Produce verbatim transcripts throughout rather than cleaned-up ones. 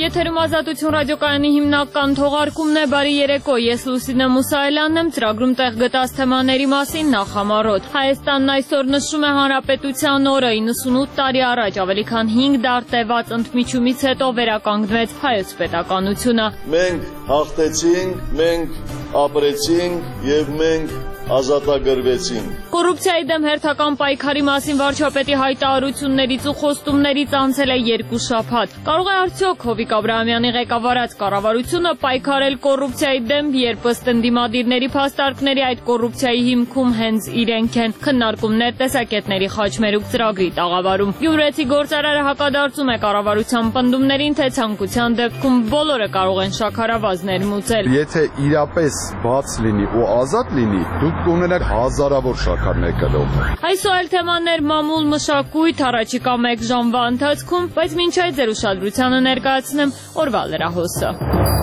Եթերում Ազատություն ռադիոկայանի հիմնական թողարկումն է, բարի երեկո, ես Լուսինե Մուսայելյանն եմ, ծրագրում տեղ գտած թեմաների մասին նախ համառոտ։ Հայաստանն այսօր նշում է Հանրապետության օրը, իննսունութ տարի առաջ ավելի քան հինգ դար տևած ընդմիջումից հետո վերականգնվեց հայոց պետականությունը։ Մենք հաղթեցինք, մենք ապրեցինք եւ մենք ազատագրվեցինք։ Կոռուպցիայի դեմ հերթական պայքարի մասին վարչապետի հայտարարություններից ու խոստումներից անցել է երկու շաբաթ։ Կարող է արդյոք Հովիկ Աբրահամյանի ղեկավարած կառավարությունը պայքարել կոռուպցիայի դեմ, երբ ըստ ընդդիմադիրների փաստարկների այդ կոռուպցիայի հիմքում հենց իրենք են։ Քննարկումներ տեսակետների խաչմերուկ ծրագրի տաղավարում։ Գյումրեցի գործարարը հակադարձում է կառավարության պնդումներին, թե ցանկության դեպքում բոլորը կարող են շաքարավազ ներմուծել։ Եթե իրապես բաց լինի ու ազատ լինի, դուք կունենաք հազարավոր շաքարներ կլող։ Այս ու այլ թեմաներ, մամուլ, մշակույթ, առաջիկա մեկ ժամվա ընթացքում, բայց մինչ այդ ձեր ուշադրությանը ներկայացնեմ օրվա լրահոսը։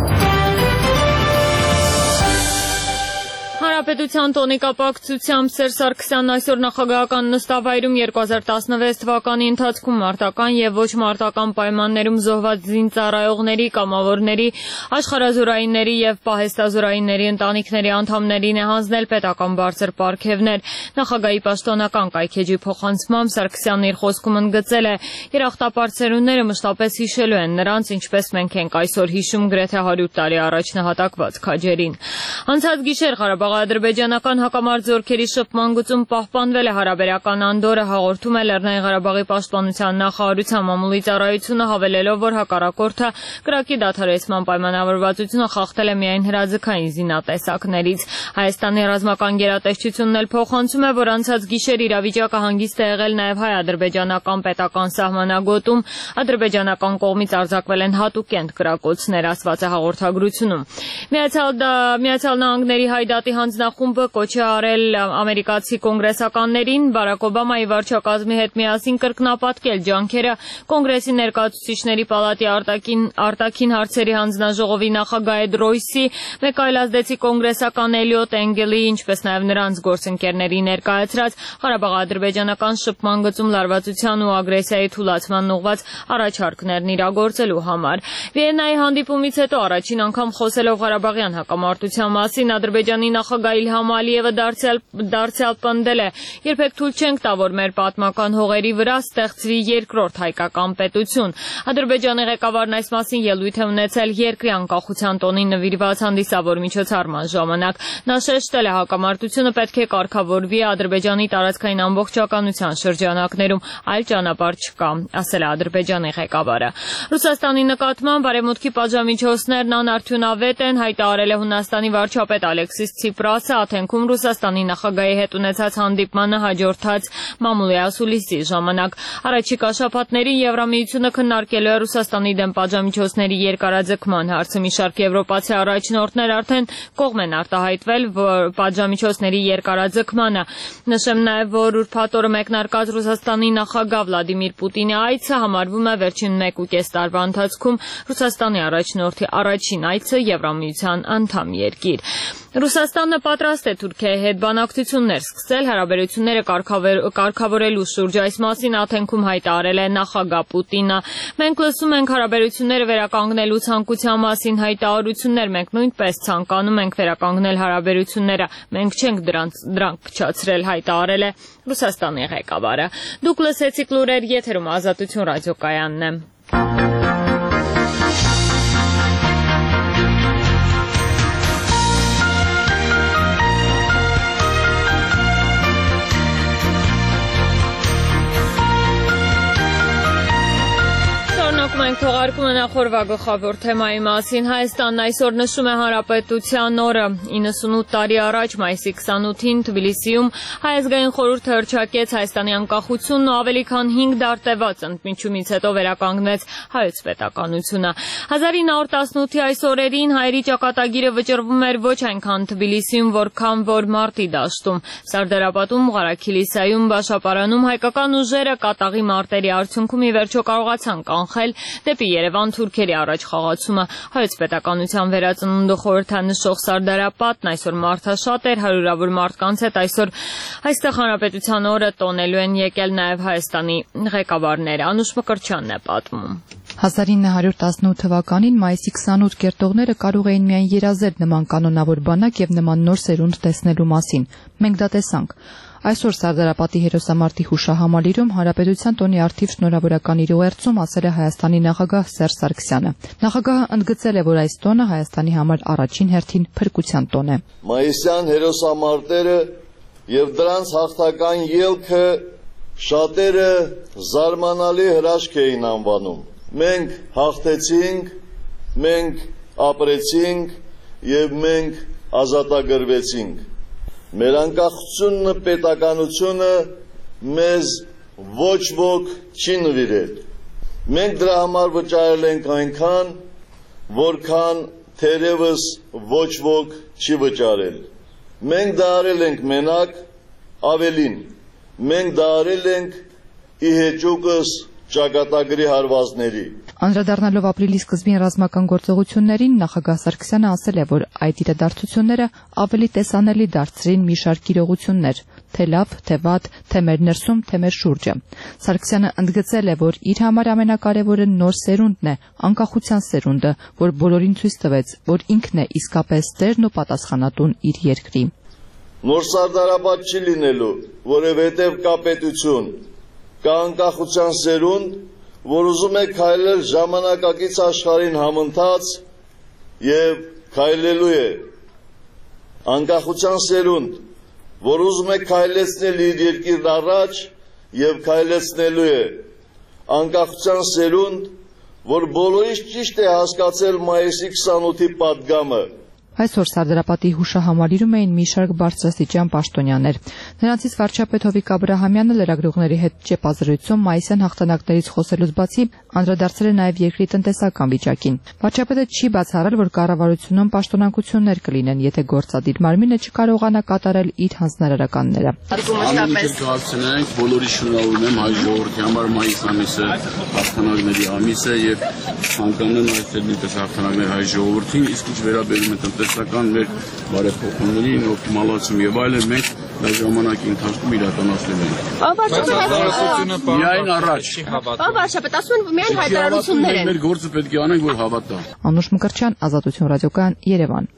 Հանրապետության տոնի կապակցությամբ Սերժ Սարգսյանն այսօր նախագահական նստավայրում երկու հազար տասնվեց թվականի ընթացքում մարտական եւ ոչ մարտական պայմաններում զոհված զինծառայողների, կամավորների, աշխարհազորայինների եւ պահեստազորայինների ընտանիքների անդամներին է հանձնել պետական բարձր պարգևներ։ Նախագահի պաշտոնական կայքեջի փոխանցմամբ Սարգսյանն իր խոսքում ընդգծել է. «Երախտապարտ սերունդները մշտապես հիշելու են նրանց, ինչպես մենք ենք այսօր հիշում գրեթե հարյուր տարի առաջ նահատակված քաջերին»։ Անցած գիշեր Ղարաբաղ-ադրբեջանական հակամարտ զորքերի շփման գծում պահպանվել է հարաբերական անդորը, հաղորդում է Լեռնային Ղարաբաղի պաշտպանության նախարարության մամուլի ծառայությունը, հավելելով, որ հակառակորդը կրակի դադարեցման պայմանավորվածությունը խախտել է միայն հրաձգային զինատեսակներից։ Հայաստանի ռազմական գերատեսչությունն էլ փոխանցում է, որ անցած գիշեր իրավիճակը հանգիստ է եղել նաև հայ-ադրբեջանական պետական սահմանագոտում, ադրբեջանական կողմից արձակվել են հատուկենտ կրակոցներ, ասված է հաղորդագրությունում։ Միացյալ Նահանգների Հայդատի հանձնախումբը կոչ է արել ամերիկացի կոնգրեսականներին Բարակ Օբամայի վարչակազմի հետ միասին կրկնապատկել ջանքերը կոնգրեսի ներկայացուցիչների պալատի արտաքին, արտաքին հարցերի հանձնաժողովի նախագահ Էդ Ռոյսի, մեկ այլ ազդեցիկ կոնգրեսական Էլիոտ Էնգելի, ինչպես նաև նրանց գործընկերների ներկայացրած Ղարաբաղ-ադրբեջանական շփման գծում լարվածության ու ագրեսիայի թուլացման ուղղված առաջարկներն իրագործելու համար։ Վիեննայի հանդիպումից հետո առաջին անգամ խոսելով Ղարաբաղյան հակամարտության մասին Ադրբեջանի նախագահ Իլհամ Ալիևը դարձյալ պնդել է. «Երբեք թույլ չենք տա, որ մեր պատմական հողերի վրա ստեղծվի երկրորդ հայկական պետություն»։ Ադրբեջանի ղեկավարն այս մասին ելույթ է ունեցել երկրի անկախության տոնին նվիրված հանդիսավոր միջոցառման ժամանակ։ Նա շեշտել է, հակամարտությունը պետք է կարգավորվի Ադրբեջանի տարածքային ամբողջականության շրջանակներում, այլ ճանապարհ չկա, ասել է Ադրբեջանի ղեկավարը։ Ռուսաստանի նկատմամբ Արևմուտքի պատժամիջոցներն անարդյունավետ են, հայտարարել է Հունաստանի վարչապետ Ալեքսիս Ցիպրասը Աթենքում Ռուսաստանի նախագահի հետ ունեցած հանդիպմանը հաջորդած մամուլի ասուլիսի ժամանակ։ Առաջիկա շաբաթներին Եվրամիությունը քննարկելու է Ռուսաստանի դեմ պատժամիջոցների երկարաձգման հարցը։ Մի շարք եվրոպացի առաջնորդներ արդեն կողմ են արտահայտվել պատժամիջոցների երկարաձգմանը։ Նշեմ նաև, որ ուրբաթ օրը մեկնարկած Ռուսաստանի նախագահ Վլադիմիր Պուտինի այցը համարվում է վերջին մեկ ու կես տարվա ընթացքում Ռուսաստանի առաջնորդի առաջին այցը Եվրամիության անդամ երկիր։ Ռուսաստանը պատրաստ է Թուրքիայի հետ բանակցություններ սկսել հարաբերությունները կարգավորելու շուրջ։ Այս մասին Աթենքում հայտարարել է նախագահ Պուտինը։ «Մենք լսում ենք հարաբերությունները վերականգնելու ցանկության մասին հայտարարություններ, մենք նույնպես ցանկանում ենք վերականգնել հարաբերությունները, մենք չենք դրանք փչացրել», հայտարարել է Ռուսաստանի ղեկավարը։ Դուք լսեցիք լուրեր, եթերում Ազատություն ռադիոկայանն է։ Մենք թողարկումը նախորդ գլխավոր թեմայի մասին։ Հայաստանն այսօր նշում է Հանրապետության օրը։ իննսունութ տարի առաջ մայիսի քսանութին Թբիլիսիում Հայ ազգային խորհուրդը հռչակեց Հայաստանի անկախությունն ու ավելի քան հինգ դար տևած ընդմիջումից հետո վերականգնեց հայոց պետականությունը։ հազար ինը հարյուր տասնութի այս օրերին հայերի ճակատագիրը վճռվում էր ոչ այնքան Թբիլիսիում, որքան որ մարտի դաշտում։ Սարդարապատում, Ղարաքիլիսայում, Բաշապարանում հայկական ուժերը կատաղի մարտերի արդյունքում ի վերջո կարողացան կանխել դեպի Երևան թուրքերի առաջ խաղացումը։ Հայոց պետականության վերածնունդը խորհրդանշող Սարդարապատն այսօր մարդաշատ էր, հարյուրավոր մարդկանց հետ այսօր այստեղ Հանրապետության օրը տոնելու են եկել նաև Հայաստանի ղեկավարները։ Անուշ Մկրտչյանն է պատմում։ հազար ինը հարյուր տասնութ թվականին մայիսի քսանութ կերտողները կարող էին միայն երազել նման կանոնավոր բանակ եւ նման նոր սերունդ տեսնելու մասին։ Մենք դա տեսանք։ Այսօր Սարդարապատի հերոսամարտի հուշահամալիրում Հանրապետության տոնի առթիվ շնորհավորական իր ուղերձում ասել է Հայաստանի նախագահ Սերժ Սարգսյանը։ Նախագահը ընդգծել է, որ այս տոնը Հայաստանի համար առաջին հերթին փրկության տոն է։ Մայիսյան հերոսամարտերը եւ դրանց հաղթական ելքը շատերը զարմանալի հրաշք էին անվանում։ Մենք հաղթեցինք, մենք ապրեցինք եւ մենք ազատագրվեցինք։ Մեր անկախությունը, պետականությունը մեզ ոչ ոք չի նվիրել։ Մենք դրա համար վճարել ենք այնքան, որքան թերևս ոչ ոք չի վճարել։ Մենք դա արել ենք մենակ, ավելին, մենք դա արել ենք ի հեճուկս ճակատագրի հարվածների։ Անդրադառնալով ապրիլի սկզբին ռազմական գործողություններին, նախագահ Սարգսյանը ասել է, որ այդ իրադարձությունները ավելի տեսանելի դարձրին մի շարք իրողություններ, թե լավ, թե վատ, թե մեր ներսում, թե մեր շուրջը։ Սարգսյանը ընդգծել է, որ իր համար ամենակարևորը նոր սերունդն է, անկախության սերունդը, որ բոլորին ցույց տվեց, որ ինքն է իսկապես տերն ու պատասխանատուն իր երկրի։ Նոր Սարդարապատ չի լինելու, որովհետև կա պետություն, կա անկախության սերունդ, որ ուզում է քայլել ժամանակակից աշխարհին համընթաց եւ քայլելու է անկախության սերունդ, որ ուզում է քայլեցնել իր երկիրն առաջ եւ քայլեցնելու է անկախության սերունդ, որ բոլորից ճիշտ է հասկացել մայիսի քսանութի պատգամը։ Այսօր Սարդարապատի հուշահամալիրում էին մի շարք բարձրաստիճան պաշտոնյաներ։ Նրանցից վարչապետ Հովիկ Աբրահամյանը լրագրողների հետ ճեպազրույցում մայիսյան հաղթանակներից խոսելուց բացի անդրադարձել է նաև երկրի տնտեսական վիճակին։ Վարչապետը չի բացառել, որ կառավարությունում պաշտոնանկություններ կլինեն, եթե գործադիր մարմինը չկարողանա կատարել իր հանձնարարականները։ Կհասցնենք, բոլորի շնորհավորում եմ հայ ժողովրդի համար մայիս ամիսը հաղթանակների ամիս է եւ ցանկանում եմ այստեղ նույնպես հաղթանակներ հայ ժողովրդին, իսկ ինչ վերաբերում է տնտեսական մեր բարեփոխումներին, օպտիմալացում եւ այլն մենք այդ ժամանակի ընթացքում իրականացնել ենք։ Միայն առաջ։ Վարչապետ, ասում են միայն հայտարարություններ են։ Մեր գործը պետք է անենք, որ հավատա։ Անուշ Մկրտչյան, Ազատություն ռադիոկայան, Երևան։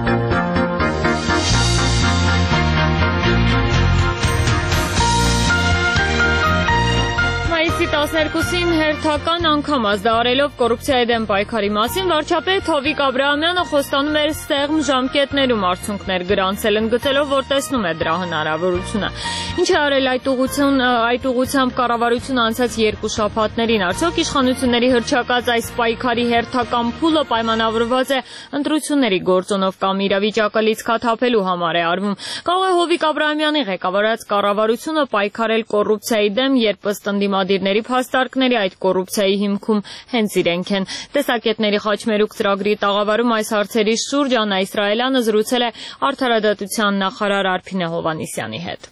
տասներկուսին հերթական անգամ ազդարելով կոռուպցիայի դեմ պայքարի մասին վարչապետ Հովիկ Աբրահամյանը խոստանում էր սեղմ ժամկետներում արդյունքներ գրանցել, ընդգծելով, որ տեսնում է դրա հնարավորությունը։ Ինչ է արել այդ ուղղություն, այդ ուղղությամբ կառավարությունը անցած երկու շաբաթներին, արդյոք իշխանությունների հռչակած այս պայքարի հերթական փուլը պայմանավորված է ընտրությունների գործոնով կամ իրավիճակը լիցքաթափելու համար է արվում։ Կարող է Հովիկ Աբրահամյանի ղեկավարած կառավարությունը պայքարել կոռուպցիայի դեմ, երբ ըստ ընդդիմադիրների փաստարկների այդ կոռուպցիայի հիմքում հենց իրենք են։ Տեսակետների խաչմերուկ ծրագրի տաղավարում այս հարցերի շուրջ Աննա Իսրայելյանը զրուցել է Արդարադատության նախարար Արփինե Հովհաննիսյանի հետ։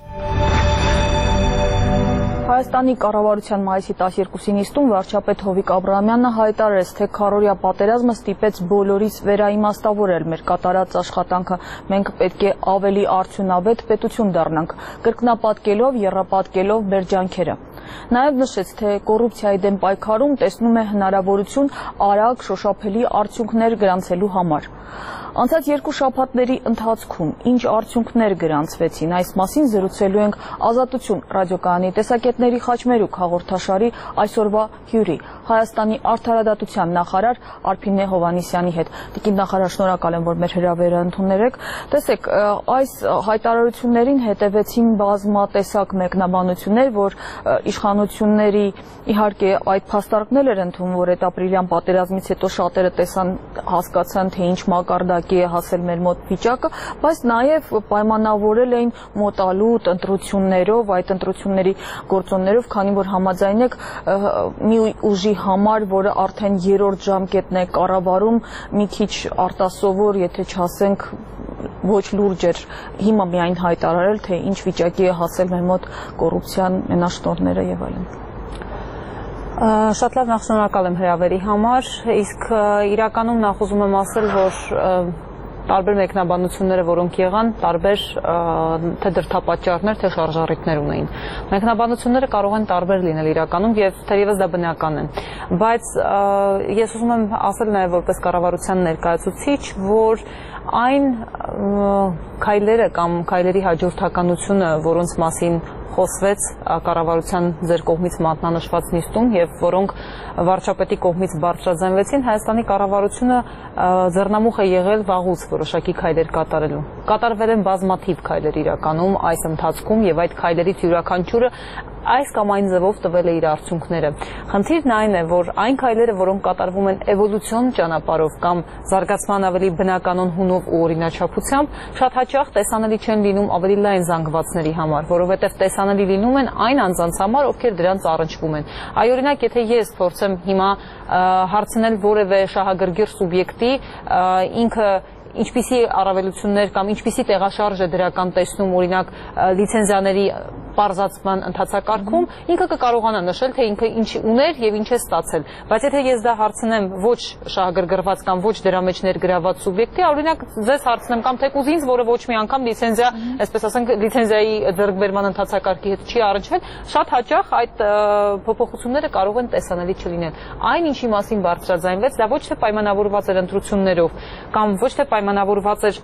Հայաստանի կառավարության մայիսի տասներկուսին նիստում վարչապետ Հովիկ Աբրահամյանը հայտարարեց, թե քառօրյա պատերազմը ստիպեց բոլորից վերաիմաստավորել մեր կատարած աշխատանքը։ Մենք պետք է ավելի արդյունավետ պետություն դառնանք, կրկնապատկելով, եռապատկելով մեր ջանքերը։ Նաև նշեց, թե կոռուպցիայի դեմ պայքարում տեսնում է հնարավորություն արագ շոշափելի արդյունքներ գրանցելու համար։ Անցած երկու շաբաթների ընթացքում ինչ արդյունքներ գրանցվեցին, այս մասին զրուցելու ենք Ազատություն ռադիոկայանի տեսակետների խաչմերուկ հաղորդաշարի այսօրվա հյուրի, Հայաստանի արդարադատության նախարար Արփինե Հովհաննիսյանի հետ։ Տիկին նախարար, շնորհակալ եմ, որ մեր հրավերը ընդունել եք։ Տեսեք, այս հայտարարություններին հետևեցին բազմատեսակ մեկնաբանություններ, որ իշխանությունների իհարկե այդ փաստարկներ էր ընդունվում, որ այդ ապրիլյան պատերազմից հետո շատերը տեսան, հասկացան, թե ինչ մակարդակի է հասել մեր մոտ վիճակը, բայց նաև պայմանավորել էին մոտալուտ ընտրություններով, այդ ընտրությունների գործոններով, քանի որ համաձայն եք մի ուժի համար, որը արդեն երրորդ ժամկետն է կառավարում, մի քիչ արտասովոր, եթե չասենք ոչ լուրջ էր հիմա միայն հայտարարել, թե ինչ վիճակի է հասել մեր մոտ կոռուպցիան մենաշնորհները եւ այլն։ Շատ լավ, նախ շնորհակալ եմ հրավերի համար, իսկ իրականում նախ ուզում եմ ասել, որ տարբեր մեկնաբանությունները, որոնք եղան, տարբեր թե դրդապատճառներ, թե շարժառիթներ ունեին։ Մեկնաբանությունները կարող են տարբեր լինել իրականում եւ թերևս դա բնական է։ Բայց ես ուզում եմ ասել նաեւ որպես կառավարության ներկայացուցիչ, որ այն քայլերը կամ քայլերի հաջորդականությունը, որոնց մասին խոսվեց կառավարության ձեր կողմից մատնանշված նիստում եւ որոնք վարչապետի կողմից բարձրաձայնվեցին, Հայաստանի կառավարությունը ձեռնամուխ է եղել վաղուց որոշակի քայլեր կատարելու։ Կատարվել են բազմաթիվ քայլեր իրականում այս ընթացքում եւ այդ քայլերից յուրաքանչյուրը այս կամ այն ձևով տվել է իր արդյունքները։ Խնդիրն այն է, որ այն քայլերը, որոնք կատարվում են էվոլյուցիոն ճանապարհով կամ զարգացման ավելի բնականon հունով ու օրինաչափությամբ, շատ հաճախ տեսանելի չեն լինում ավելի լայն զանգվածների համար, որովհետև տեսանելի լինում են այն անձանց համար, ովքեր դրանց առնչվում են։ Այ օրինակ, եթե ես փորձեմ հիմա հարցնել որևէ շահագրգիռ սուբյեկտի, ինքը ինչպիսի առավելություններ կամ ինչպիսի տեղաշարժ է դրական տեսնում, օրինակ լիցենզիաների պարզացման ընթացակարգում, ինքը կկարողանա նշել, թե ինքը ինչ ուներ եւ ինչ է ստացել։ Բայց եթե ես դա հարցնեմ ոչ շահագրգռված կամ ոչ դրա մեջ ներգրաված սուբյեկտի, օրինակ ձեզ հարցնեմ կամ թեկուզ ինձ, որը ոչ մի անգամ լիցենզիա, այսպես ասենք, լիցենզիայի ձեռքբերման ընթացակարգի հետ չի առնչվել, շատ հաճախ այդ փոփոխությունները կարող են տեսանելի չլինել։ Այն, ինչի մասին բարձրաձայնվեց, դա ոչ թե պայմանավորված էր ընտրություններով կամ ոչ թե պայմանավորված էր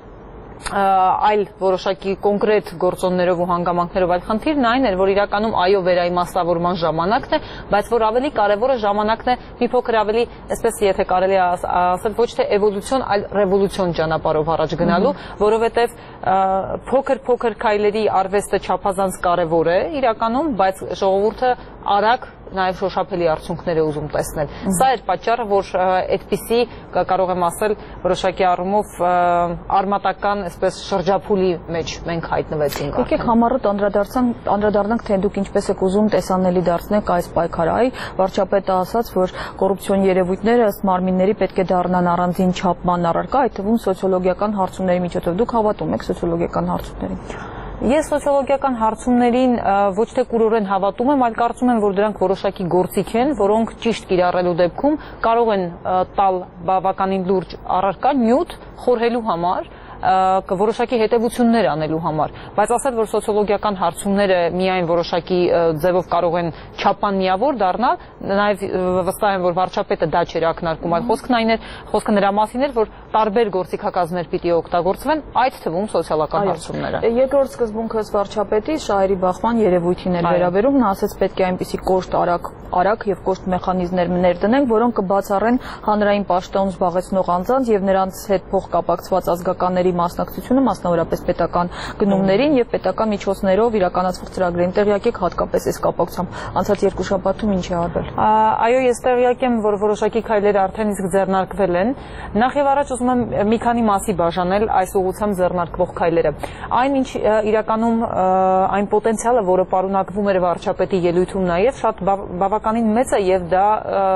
այլ որոշակի կոնկրետ գործոններով ու հանգամանքներով, այլ խնդիրն այն էր, որ իրականում այո վերաիմաստավորման ժամանակն է, բայց որ ավելի կարևորը ժամանակն է մի փոքր ավելի, այսպես եթե կարելի է ասել, ոչ թե էվոլյուցիոն, այլ ռևոլյուցիոն ճանապարհով առաջ գնալու, որովհետև փոքր-փոքր քայլերի արվեստը չափազանց կարևոր է իրականում, բայց ժողովուրդը արագ նաև շոշափելի արդյունքներ է ուզում տեսնել։ Սա էր պատճառը, որ այդպիսի, կարող եմ ասել, որոշակի առումով արմատական, այսպես շրջափուլի մեջ մենք հայտնվեցինք։ Եկեք համառոտ անդրադառնանք, թե դուք ինչպես եք ուզում տեսանելի դարձնեք այս պայքարը։ Վարչապետը ասաց, որ կոռուպցիոն երևույթները ըստ մարմինների պետք է դառնան առանձին չափման առարկա, այդ թվում սոցիոլոգիական հարցումների միջոցով։ Դուք հավատում եք սոցիոլոգիական հարցումներին։ Ես սոցիոլոգիական հարցումներին ոչ թե կուրորեն հավատում եմ, այլ կարծում եմ, որ դրանք որոշակի գործիք են, որոնք ճիշտ կիրառելու դեպքում կարող են տալ բավականին լուրջ առարկա, նյութ խորհելու համար, որոշակի հետևություններ անելու համար, բայց ասել, որ սոցիոլոգիական հարցումները միայն որոշակի ձևով կարող են չափան միավոր դառնալ, նաև վստահ եմ, որ վարչապետը դա չէր ակնարկում, այլ խոսքն այն էր, խոսքը նրա մասին էր, որ տարբեր գործիքակազմներ պիտի օգտագործվեն, այդ թվում սոցիալական հարցումները։ Երկրորդ սկզբունքը վարչապետի շահերի բախման երևույթին էր վերաբերում, նա ասաց պետք է այնպիսի կոշտ արագ արագ եւ կոշտ մեխանիզմներ ներդնենք, որոնք կբացառեն հանրային պաշտոն զբաղեցնող անձանց եւ նրանց հետ փոխկապակցված ազգականների մասնակցությունը, մասնավորապես պետական գնումներին եւ պետական միջոցներով իրականացվող ծրագրերին։ Տեղյակ եք հատկապես այս կապակցությամբ անցած երկու շաբաթում ինչ է արվել։ Այո, ես տեղյակ եմ, որ որոշակի քայլեր արդեն իսկ ձեռնարկվել են։ Նախ եւ առաջ ուզում եմ մի քանի մասի բաժանել այս ուղղությամբ ձեռնարկվող քայլերը։ Այն ինչ իրականում այն պոտենցիալը, որը պարունակվում էր վարչապետի ելույթում նաեւ շատ բավականին մեծ է եւ դա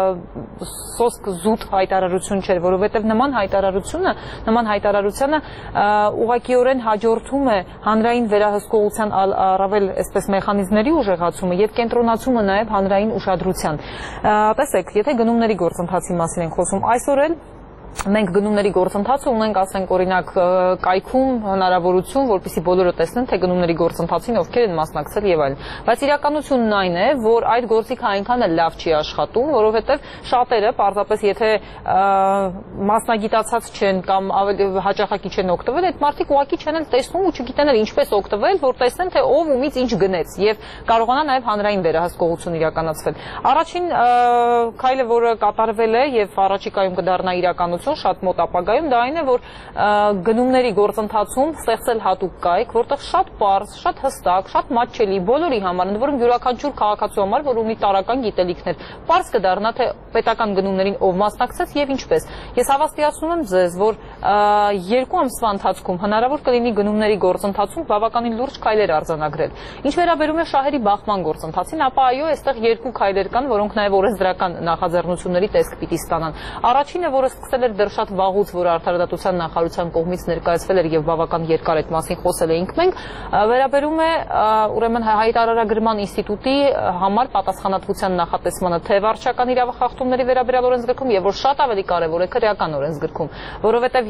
սոսկ զուտ հայտարարություն չէր, որովհետեւ նման հայտարարությունը, նման հայտարարությունը ուղղակիորեն հաջորդում է հանրային վերահսկողության առավել այսպես մեխանիզմների ուժեղացումը եւ կենտրոնացումը նաեւ հանրային ուշադրության։ Տեսեք, եթե գնումների գործընթացի մասին ենք խոսում, այսօր էլ մենք գնումների գործընթացը ունենք, ասենք, օրինակ կայքում հնարավորություն, որպեսզի բոլորը տեսնեն, թե գնումների գործընթացին ովքեր են մասնակցել եւ այլն։ Բայց իրականությունն այն է, որ այդ գործիքը այնքան էլ լավ չի աշխատում, որովհետեւ շատերը պարզապես եթե մասնագիտացած չեն կամ ավելի հաճախակի չեն օգտվել, այդ մարդիկ ուղղակի չեն էլ տեսնում ու չգիտեն էլ ինչպես օգտվել, որ տեսնեն, թե ով ումից ինչ գնեց եւ կարողանա նաեւ հանրային վերահսկողություն իրականացվել։ Առաջին քայլը, որը կատարվել է եւ առաջիկայում կդառնա իրականություն շատ մոտ ապագայում, դա այն է, որ գնումների գործընթացում ստեղծել հատուկ կայք, որտեղ շատ պարզ, շատ հստակ, շատ մատչելի բոլորի համար, ընդ որում յուրաքանչյուր քաղաքացու համար, որ ունի տարրական գիտելիքներ, պարզ կդառնա, թե պետական գնումներին ով մասնակցեց եւ ինչպես։ Ես հավաստիացնում եմ ձեզ, որ երկու ամսվա ընթացքում հնարավոր կլինի գնումների գործընթացում բավականին լուրջ քայլեր արձանագրել։ Ինչ վերաբերում է շահերի բախման գործընթացին, ապա այո, այստեղ երկու քայլեր կան, որոնք նաեւ օրենսդրական նախաձեռնությունների տեսք պիտի ստանան։ Առաջինը, որը սկսել էր դեռ շատ վաղուց, որ Արդարադատության նախարարության կողմից ներկայացվել էր եւ բավական երկար այդ մասին խոսել էինք մենք, վերաբերում է ուրեմն հայտարարագրման ինստիտուտի համար պատասխանատվության նախատեսմանը թե վարչական իրավախախտումների վերաբերյալ օրենսգրքում եւ որ շատ ավելի կարեւոր է քրեական օրենսգրքում, որովհետեւ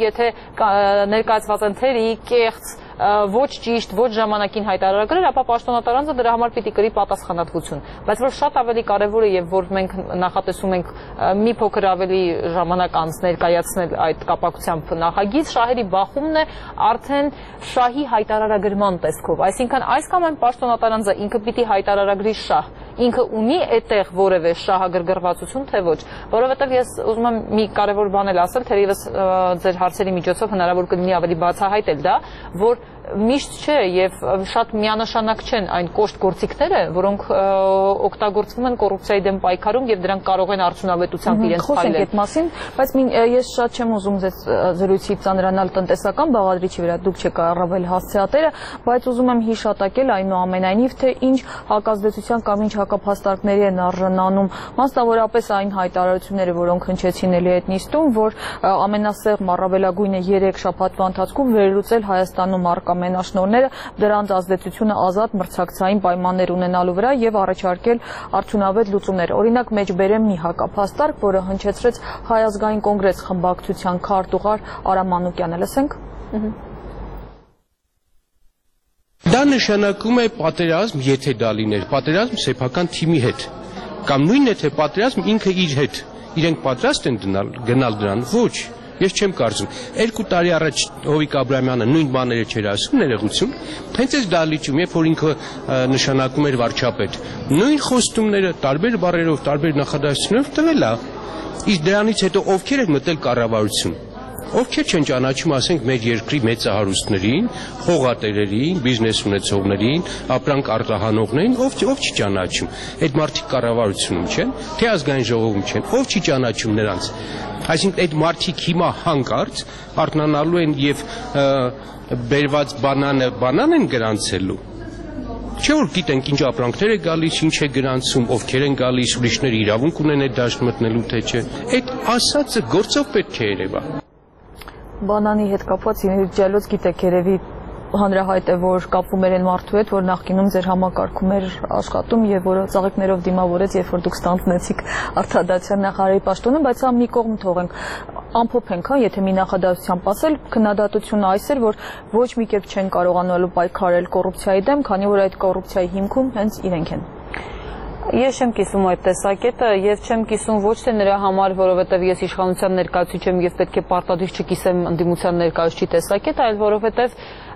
եթե ներկայացված են թերի, կեղծ, ոչ ճիշտ, ոչ ժամանակին հայտարարագրեր, ապա պաշտոնատարանձը դրա համար պիտի կրի պատասխանատվություն։ Բայց որ շատ ավելի կարևոր է եւ որ մենք նախատեսում ենք մի փոքր ավելի ժամանակ անց ներկայացնել այդ կապակցությամբ նախագիծ, շահերի բախումն է արդեն շահի հայտարարագրման տեսքով։ Այսինքն այս կամ այն պաշտոնատարանձը ինքը պիտի հայտարարագրի շահ, ինքը ունի այդտեղ որևէ շահագրգռվածություն, թե ոչ, որովհետեւ ես ուզում եմ մի կարևոր բան էլ ասել, թերևս ձեր հարցերի միջոցով հնարավոր կլինի ավելի բացահայտել դա, որ միշտ չէ եւ շատ միանշանակ չեն այն կոշտ գործիքները, որոնք օգտագործվում են կոռուպցիայի դեմ պայքարում եւ դրանք կարող են արդյունավետությամբ իրենց փայլել։ Խոսենք այդ մասին, բայց ես շատ չեմ ուզում ձեզ զրույցի ծանրանալ տնտեսական բաղադրիչի վրա, դուք չեք առավել հասցեատերը, բայց ուզում եմ հիշատակել այնուամենայնիվ, թե ինչ հակազդեցության կամ ինչ հակափաստարկների են արժանանում, մասնավորապես այն հայտարարությունները, որոնք հնչեցին էլի այդ նիստում, որ ամենասեղմ առավելագույնը երեք շաբաթվա ընթացքում վերլուծել Հայաստանում առկա մենաշնորհները, դրանց ազդեցությունը ազատ մրցակցային պայմաններ ունենալու վրա եւ առաջարկել արդյունավետ լուծումներ։ Օրինակ մեջբերեմ մի հակափաստարկ, որը հնչեցրեց Հայ ազգային կոնգրես խմբակցության քարտուղար Արամ Մանուկյանը, լսենք։ Դա նշանակում է պատերազմ, եթե դա լիներ, պատերազմ սեփական թիմի հետ, կամ նույնն է թե պատերազմ ինքը իր հետ, իրենք պատրաստ են գնալ դրան, ոչ, ես չեմ կարծում, երկու տարի առաջ Հովիկ Աբրահամյանը նույն բաները չէր ասում, ներողություն, հենց այս դահլիճում, երբ որ ինքը նշանակում էր վարչապետ, նույն խոստումները տարբեր բառերով, տարբեր նախադասություններով տվել է, իսկ դրանից հետո ովքեր են մտել կառավարություն։ Ովքեր չեն ճանաչում, ասենք, մեր երկրի մեծահարուստներին, խողատերերին, բիզնես ունեցողներին, ապրանք արտահանողներին, ով ով չի ճանաչում։ Այդ մարդիկ կառավարությունում չեն, թե ազգային ժողովում չեն, ով չի ճանաչում նրանց։ Այսինքն այդ մարդիկ հիմա հանկարծ արթնանալու են եւ բերված բանանը բանան են գրանցելու։ Չէ՞ որ գիտենք ինչ ապրանքներ է գալիս, ինչ է գրանցում, ովքեր են գալիս, ուրիշները իրավունք ունեն այդ դաշտ մտնելու թե չէ։ Այդ ասածը գործով պետք է երևա։ Բանանի հետ կապված ջալոց գիտեք երևի հանրահայտ է, որ կապվում էր այն մարդու հետ, որ նախկինում ձեր համակարգում էր աշխատում եւ որը ծաղիկներով դիմավորեց, երբ որ դուք ստանձնեցիք արտադրության նախարարի պաշտոնը, բայց սա մի կողմ թողենք։ Ամփոփենք, հա, եթե մի նախադասությամբ ասել, քննադատությունը այս էր, որ ոչ մի կերպ չեն կարողանալու պայքարել կոռուպցիայի դեմ, քանի որ այդ կոռուպցիայի հիմքում հենց իրենք են։ Ես չեմ կիսում այդ տեսակետը եւ չեմ կիսում ոչ թե նրա համար, որովհետեւ ես իշխանության ներկայացուցիչ եմ եւ պետք է պարտադիր չկիսեմ ընդդիմության ներկայացուցիչ տեսակետը, այլ որովհետեւ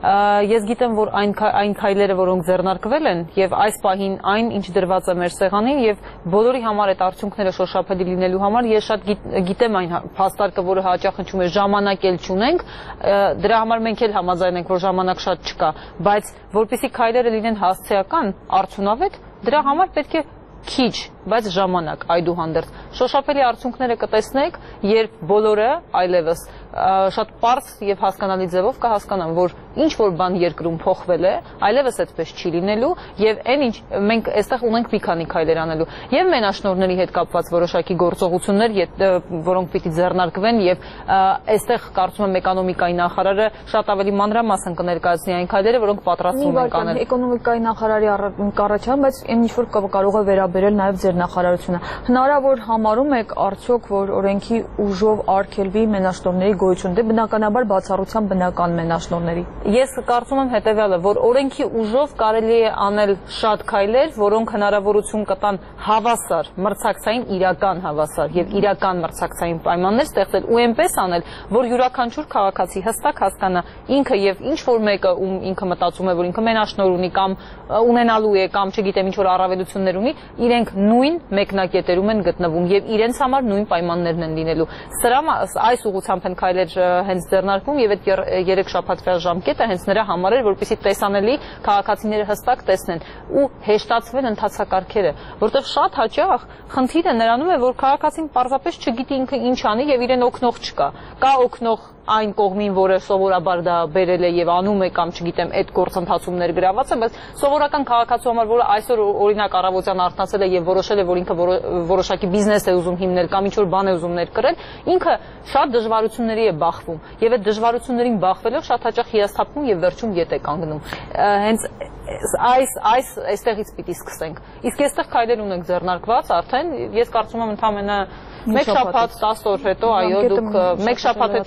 ես գիտեմ, որ այն այն քայլերը, որոնք ձեռնարկվել են եւ այս պահին այն, ինչ դրված է մեր սեղանին եւ բոլորի համար այդ արդյունքները շոշափելի լինելու համար ես շատ գիտեմ այն փաստարկը, որը հաճախ հնչում է ժամանակ էլ չունենք, դրա համար մենք էլ համաձայն ենք, որ ժամանակ շատ չկա, բայց որպեսզի քայլերը լինեն հասցեական, արդյունավետ, դրա համար պետք է քիչ, բայց ժամանակ այդուհանդերձ շոշափելի արդյունքները կտեսնեք, երբ բոլորը այլևս շատ պարզ եւ հասկանալի ձևով կհասկանան, որ ինչ որ բան երկրում փոխվել է, այլևս այդպես չի լինելու եւ այն ինչ մենք այստեղ ունենք մի քանի քայլեր անելու եւ մենաշնորհների հետ կապված որոշակի գործողություններ, որոնք պիտի ձեռնարկվեն եւ այստեղ կարծում եմ էկոնոմիկայի նախարարը շատ ավելի մանրամասն կներկայացնի այն քայլերը, որոնք պատրաստվում են անել։ Էկոնոմիկայի նախարարի առաջարկում, բայց այն ինչ որ կարող է վերաբերել նաեւ ձեր նախարարությունը։ Հնարավոր համարում եք արդյոք, որ օրենքի ուժով արգելվի մենաշնորհների գոյություն, դե բնականաբար բացառությամբ բնական մենաշնորհների։ Ես կարծում եմ հետեւյալը, որ օրենքի ուժով կարելի է անել շատ քայլեր, որոնք հնարավորություն կտան հավասար մրցակցային, իրական հավասար եւ իրական մրցակցային պայմաններ ստեղծել ու այնպես անել, որ յուրաքանչյուր քաղաքացի հստակ հասկանա ինքը եւ ինչ որ մեկը ում ինքը մտածում է, որ ինքը մենաշնորհ ունի կամ ունենալու է կամ չգիտեմ ինչ որ առավելություններ ունի, իրենք նույն մեկնակետերում են գտնվում եւ իրենց համար նույն պայմաններն են լինելու։ Սրա այս ուղղությամբ են քայլեր հենց ձեռնարկվում եւ այդ երեք շաբաթվա ժամկետը հենց նրա համար էր, որպեսզի տեսանելի քաղաքացիները հստակ տեսնեն ու հեշտացվեն ընթացակարգերը, որտեղ շատ հաճախ խնդիրը նրանում է, որ քաղաքացին պարզապես չգիտի ինքը ինչ անի եւ իրեն օգնող չկա։ Կա օգնող այն կողմին, որը սովորաբար դա բերել է եւ անում է կամ չգիտեմ այդ գործընթացում ներգրաված է, բայց սովորական քաղաքացու համար, որը այսօր օրինակ առավոտյան արթնացել է եւ որոշել է, որ ինքը որոշակի բիզնես է ուզում հիմնել կամ ինչ որ բան է ուզում ներկրել, ինքը շատ դժվարությունների է բախվում եւ այդ դժվարություններին բախվելով շատ հաճախ հիասթափվում եւ վերջում ետ է կանգնում։ Հենց այս այս այստեղից պիտի սկսենք։ Իսկ այստեղ քայլեր ունենք ձեռնարկված արդեն, ես կարծում եմ ընդամենը մեկ շաբաթ, տասը օր հետո, այո, դուք մեկ շաբաթ հետո, այո,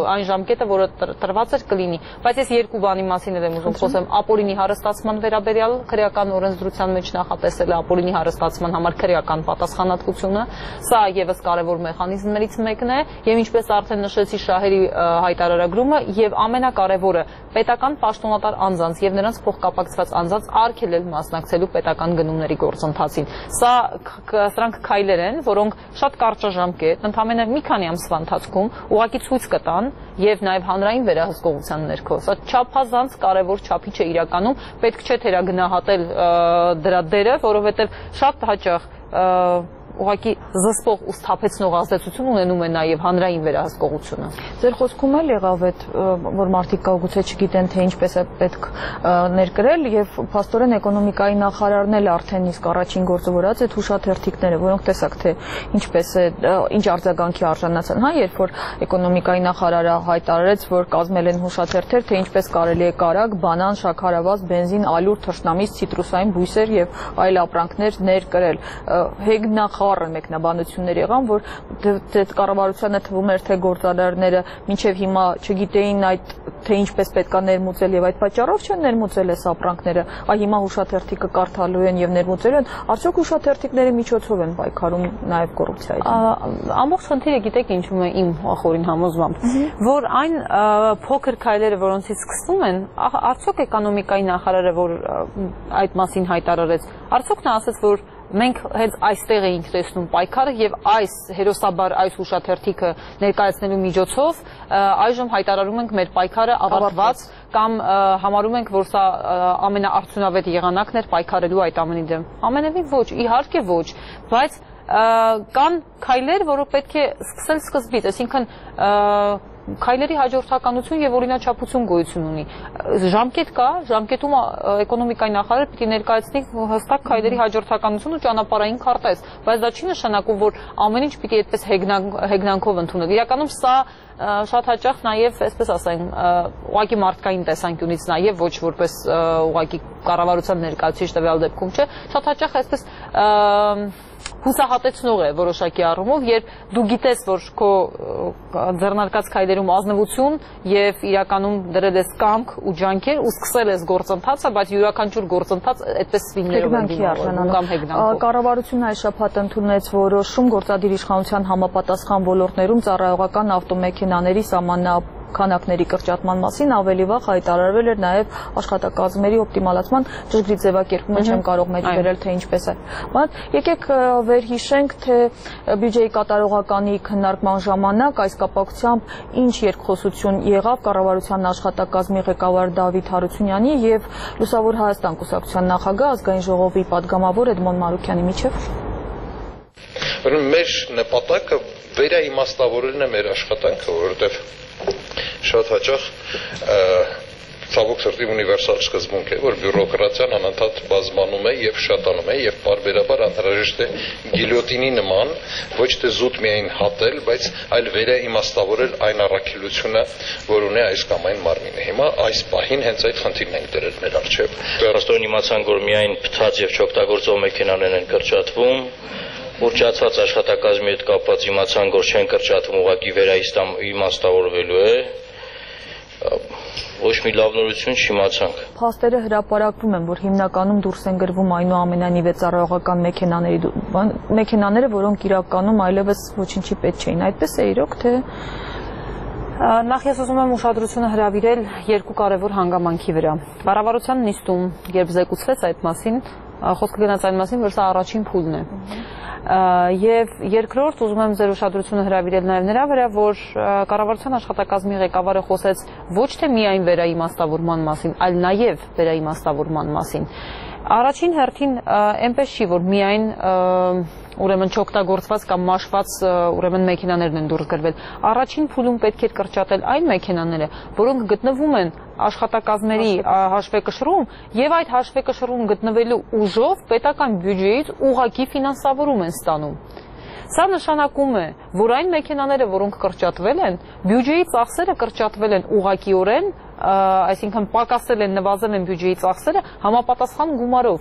այն ժամկետը, որը տրված էր կլինի, բայց ես երկու բանի մասին եմ ուզում խոսեմ, ապօրինի հարստացման վերաբերյալ քրեական օրենսդրության մեջ նախատեսել է ապօրինի հարստացման համար քրեական պատասխանատվությունը, սա եւս կարևոր մեխանիզմներից մեկն է, եւ ինչպես արդեն նշեցի շահերի հայտարարագրումը եւ ամենակարևորը պետական պաշտոնատար անձանց եւ նրանց փոխկապակցված անձանց արգելել մասնակցելու պետական գնումների գործընթացին։ Սա սրանք քայլեր են, որոնք շատ կարճաժամկետ, ընդամենը մի քանի ամսվա ընթացքում ուղղակի ցույց կտան եւ նաեւ հանրային վերահսկողության ներքո։ Սա չափազանց կարևոր չափիչ է իրականում, պետք չէ թերագնահատել դրա դերը, որովհետեւ շատ հաճախ ուղղակի զսպող ու սթափեցնող ազդեցություն ունենում է նաև հանրային վերահսկողությունը։ Ձեր խոսքում էլ եղավ այդ, որ մարդիկ գուցե չգիտեն, թե ինչպես է պետք ներկրել, եւ փաստորեն էկոնոմիկայի նախարարն էլ արդեն իսկ առաջին գործը որած այդ հուշաթերթիկները, որոնք տեսակ թե ինչպես է, ինչ արձագանքի արժանացան, հա, երբ որ էկոնոմիկայի նախարարը հայտարարեց, որ կազմել են հուշաթերթեր, թե ինչպես կարելի է կարագ, բանան, շաքարավազ, բենզին, ալյուր, թռչնամիս, ցիտրուսային բույսեր եւ այլ ապրանքներ ներկրել։ Հեգնախ մեկնաբանություններ եղան, որ կառավարությանը թվում էր, թե գործարարները մինչև հիմա չգիտեին այդ թե ինչպես պետք է ներմուծել եւ այդ պատճառով չեն ներմուծել այս ապրանքները, այ հիմա հուշաթերթիկը կարդալու են եւ ներմուծել են, արդյոք հուշաթերթիկների միջոցով են պայքարում նաեւ կոռուպցիայի։ Ամբողջ խնդիրը գիտեք ինչու է իմ ախորին համոզմամբ, որ այն փոքր քայլերը, որոնցից սկսվում են, արդյոք էկոնոմիկայի նախարարը, որ այդ մասին հայտարարեց, արդյոք նա ասաց, որ մենք հենց այստեղ էինք տեսնում պայքարը եւ այս հերոսաբար այս հուշաթերթիկը ներկայացնելու միջոցով այժմ հայտարարում ենք մեր պայքարը ավարտված կամ համարում ենք, որ սա ամենաարդյունավետ եղանակն էր պայքարելու այդ ամենի դեմ։ Ամենևին ոչ, իհարկե ոչ, բայց կան քայլեր, որը պետք է սկսել սկզբից, այսինքն քայլերի հաջորդականություն եւ օրինաչափություն գոյություն ունի։ Ժամկետ կա, ժամկետում էկոնոմիկայի նախարարը պիտի ներկայացնի հստակ քայլերի հաջորդականություն ու ճանապարհային քարտեզ, բայց դա չի նշանակում, որ ամեն ինչ պիտի այդպես հեգնանքով ընդունել։ Իրականում սա շատ հաճախ նաև, այսպես ասենք, ուղղակի մարդկային տեսանկյունից նաև ոչ որպես ուղղակի կառավարության ներկայացուցիչ տվյալ դեպքում չէ, շատ հաճախ այսպես հուսահատեցնող է որոշակի առումով, երբ դու գիտես, որ քո ձեռնարկած քայլերում ազնվություն եւ իրականում դրել ես կամք ու ջանքեր ու սկսել ես գործընթացը, բայց յուրաքանչյուր գործընթաց այդպես սվիններով է դիմավորվում կամ հեգնանքով։ Կառավարությունը այս շաբաթ ընդունեց որոշում գործադիր իշխանության համապատասխան ոլորտներում ծառայողական ավտոմեքենաների սահմանափակ քանակների կրճատման մասին, ավելի վաղ հայտարարվել էր նաև աշխատակազմերի օպտիմալացման ճշգրիտ ձևակերպումը, չեմ կարող մեջ բերել, թե ինչպես է։ Բայց եկեք վերհիշենք, թե բյուջեի կատարողականի քննարկման ժամանակ այս կապակցությամբ ինչ երկխոսություն եղավ կառավարության աշխատակազմի ղեկավար Դավիթ Հարությունյանի եւ Լուսավոր Հայաստան կուսակցության նախագահ ազգային ժողովի падգամավոր Էդմոն Մարուկյանի միջև։ Մեր նպատակը վերաիմաստավորելն է մեր աշխատանքը, որովհետեւ շատ հաճախ ցավոք սրտի ունիվերսալ սկզբունք է, որ բյուրոկրատիան անընդհատ բազմանում է եւ շատանում է եւ պարբերաբար անհրաժեշտ է գիլյոտինի նման ոչ թե զուտ միայն հատել, բայց այլ վերաիմաստավորել այն առաքելությունը, որ ունի այս կամ այն մարմինը։ Հիմա այս պահին հենց այդ խնդիրն ենք դրել մեր առջև։ Տեղաստորեն իմացանք, որ միայն փտած եւ չօգտագործող մեքենաներ են կրճատվում, Ուրջացված աշխատակազմի հետ կապված իմացանք, որ չեն կրճատվում, ուղղակի վերաիմաստավորվելու է։ Ոչ մի լավ նորություն չիմացանք։ Փաստերը հրապարակվում են, որ հիմնականում դուրս են գրվում այնուամենայնիվ ծառայողական մեքենաների մեքենաները, որոնք իրականում այլևս ոչինչի պետք չէին։ Այդպես է իրոք, թե Նախ ես ուզում եմ ուշադրությունը հրավիրել երկու կարևոր հանգամանքի վրա։ Կառավարության նիստում, երբ զեկուցվեց այդ մասին, խոսքը գնաց այն մասին, որ սա առաջին փուլն է։ Եվ երկրորդ ուզում եմ ձեր ուշադրությունը հրավիրել նաև նրա վրա, որ կառավարության աշխատակազմի ղեկավարը խոսեց ոչ թե միայն վերաիմաստավորման մասին, այլ նաև վերաիմաստավորման մասին։ Առաջին հերթին այնպես չի, որ միայն ուրեմն չօգտագործված կամ մաշված ուրեմն մեքենաներն են դուրս գրվել։ Առաջին փուլում պետք է կրճատել այն մեքենաները, որոնք գտնվում են աշխատակազմերի հաշվեկշռում եւ այդ հաշվեկշռում գտնվելու ուժով պետական բյուջեից ուղղակի ֆինանսավորում են ստանում։ Սա նշանակում է, որ այն մեքենաները, որոնք կրճատվել են, բյուջեի ծախսերը կրճատվել են ուղղակիորեն, այսինքն պակասել են, նվազել են բյուջեի ծախսերը համապատասխան գումարով,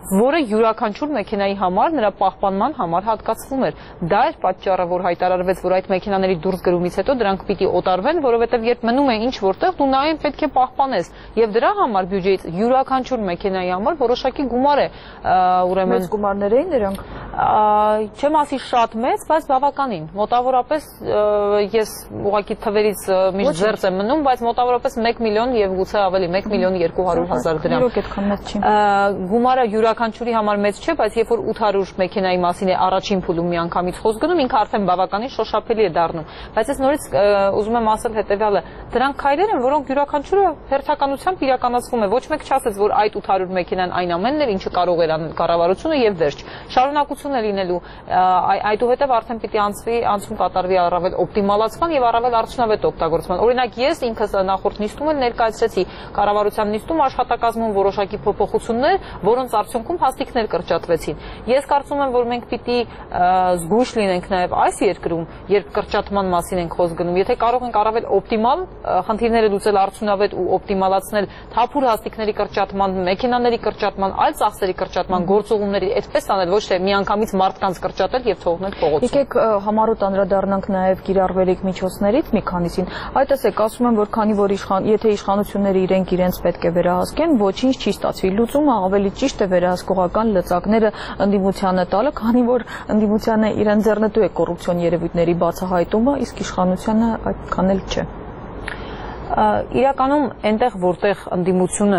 որը յուրաքանչյուր մեքենայի համար նրա պահպանման համար հատկացվում էր։ Դա էր պատճառը, որ հայտարարվեց, որ այդ մեքենաների դուրս գրումից հետո դրանք պիտի օտարվեն, որովհետև երբ մնում է ինչ որտեղ, դու նայեն պետք է պահպանես։ Եվ դրա համար բյուջեից յուրաքանչյուր մեքենայի համար որոշակի գումար է, ուրեմն մեծ գումարներ էին դրանք։ Չեմ ասի շատ մեծ, բայց բավականին։ Մոտավորապես ես ուղղակի թվերից միշտ զերծ եմ մնում, բայց մոտավորապես մեկ միլիոն եւ գուցե ավելի մեկ միլիոն երկու հարյուր հազար դրամ։ Իրոք այդքան մեծ չի։ Գումարը յուրաքանչյուրի համար մեծ չէ, բայց երբ որ ութ հարյուր մեքենայի մասին է առաջին փուլում միանգամից խոսք գնում, ինքը արդեն բավականին շոշափելի է դառնում։ Բայց ես նորից ուզում եմ ասել հետեւյալը, դրանք քայլեր են, որոնք յուրաքանչյուրը հերթականությամբ իրականացվում է։ Ոչ մեկ չասեց, որ այդ ութ հարյուր մեքենան այն ամենն էր, ինչը կարող էր անել կառավարությունը եւ վերջ։ Շարունակություն է լինելու, այդուհետև արդեն պիտի անցվի, անցում կատարվի առավել օպտիմալացման եւ առավել արդյունավետ օգտագործման։ Օրինակ ես ինքս նախորդ նիստում էլ ներկայացրեցի կառավարության նիստում աշխատակազմում որոշակի փոփոխություններ, որոնց արդյունքում հաստիկներ կրճատվեցին։ Ես կարծում եմ, որ մենք պիտի զգույշ լինենք նաեւ այս երկրում, երբ կրճատման մասին ենք խոսք գնում, եթե կարող ենք առավել օպտիմալ խնդիրները լուծել արդյունավետ ու օպտիմալացնել թափուր հաստիկների կրճատման, մեքենաների կրճատման, այլ ծախսերի կրճատման գործողումների այդպես անել, ոչ թե միանգամից մարդկանց կրճատել եւ թողնել փողոցում։ Եկեք համառոտ անդրադառնանք նաեւ կիրառվելիք միջոցներից մի քանիսին։ Այդ տեսեք, ասում եմ, որ քանի որ իշխան, եթե իշխանությունները իրենք իրենց պետք է վերահսկեն, ոչինչ չի ստացվի։ Լուծումը ավելի ճիշտ է վերահսկողական լծակները ընդդիմությանը տալը, քանի որ ընդդիմությանը իրեն ձեռնտու է կոռուպցիոն երևույթների բացահայտումը, իսկ իշխանությանը այդքան էլ չէ։ Իրականում այնտեղ, որտեղ ընդդիմությունը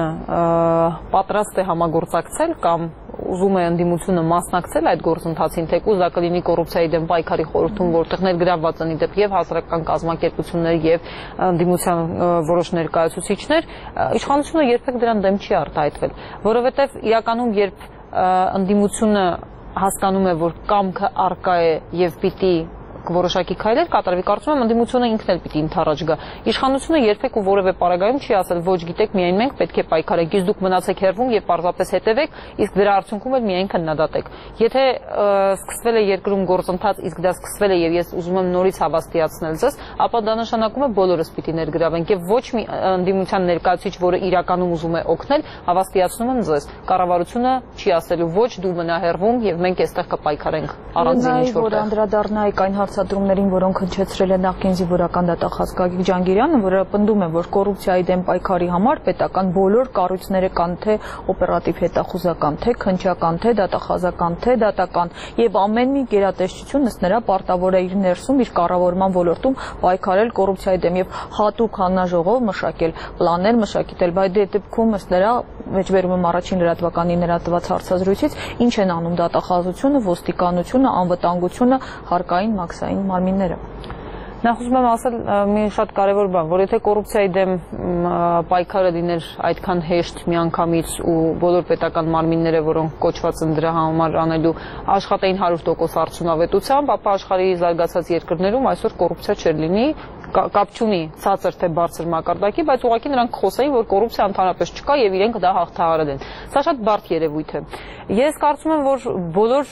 պատրաստ է համագործակցել կամ ուզում է ընդդիմությունը մասնակցել այդ գործընթացին, թեկուզ դա կլինի կոռուպցիայի դեմ պայքարի խորհրդում, որտեղ ներգրավված են իդեպ եւ հասարակական կազմակերպություններ եւ ընդդիմության որոշ ներկայացուցիչներ, իշխանությունը երբեք դրան դեմ չի արտահայտվել, որովհետեւ իրականում երբ ընդդիմությունը հասկանում է, որ կամքը առկա է եւ պիտի որոշակի քայլեր կատարվի, կարծում եմ ընդդիմությունը ինքն էլ պիտի ընդառաջ գա։ Իշխանությունը երբեք ու որևէ պարագայում չի ասել, ոչ գիտեք, միայն մենք պետք է պայքարենք, իսկ դուք մնացեք հեռվում եւ պարզապես հետեւեք, իսկ դրա արդյունքում էլ միայն քննադատեք։ Եթե սկսվել է երկրում գործընթաց, իսկ դա սկսվել է եւ ես ուզում եմ նորից հավաստիացնել ձեզ, ապա դա նշանակում է բոլորս պիտի ներգրավենք եւ ոչ մի ընդդիմության ներկայացուցիչ, որը իրականում ուզում է օգնել, հավաստիացնում եմ ձեզ, կառավարությունը չի ասելու ոչ դու մնա հեռվում եւ մենք այստեղ կպայքարենք առանձին ինչ-որ տեղ։ Հարցադրումներին, որոնք հնչեցրել է նախկին զինվորական դատախազ Գագիկ Ջանգիրյանը, որը պնդում է, որ կոռուպցիայի դեմ պայքարի համար պետական բոլոր կառույցները կան թե օպերատիվ հետախուզական, թե քննչական, թե դատախազական, թե դատական, եւ ամեն մի գերատեսչություն ըստ նրա պարտավոր է իր ներսում իր կառավարման ոլորտում պայքարել կոռուպցիայի դեմ եւ հատուկ հանձնաժողով մշակել, պլաններ մշակել, բայց դե դեպքում ըստ նրա մեջբերում եմ առաջին լրատվականի նրա տված հարցազրույցից, ինչ են անում դատախազությունը, ոստիկանությունը, անվտանգությունը, հարկային մաքսային մարմինները։ Նախ ուզում եմ ասել մի շատ կարևոր բան, որ եթե կոռուպցիայի դեմ պայքարը լիներ այդքան հեշտ միանգամից ու բոլոր պետական մարմինները, որոնք կոչված են դրա համար անելու աշխատեին հարյուր տոկոս արդյունավետությամբ, ապա աշխարհի զարգացած երկրներում այսօր կոռուպցիա չէր լինի, կապ չունի ցածր թե բարձր մակարդակի, բայց ուղղակի նրանք խոսեին, որ կոռուպցիա ընդհանրապես չկա եւ իրենք դա հաղթահարել են։ Սա շատ բարդ երևույթ է։ Ես կարծում եմ, որ բոլոր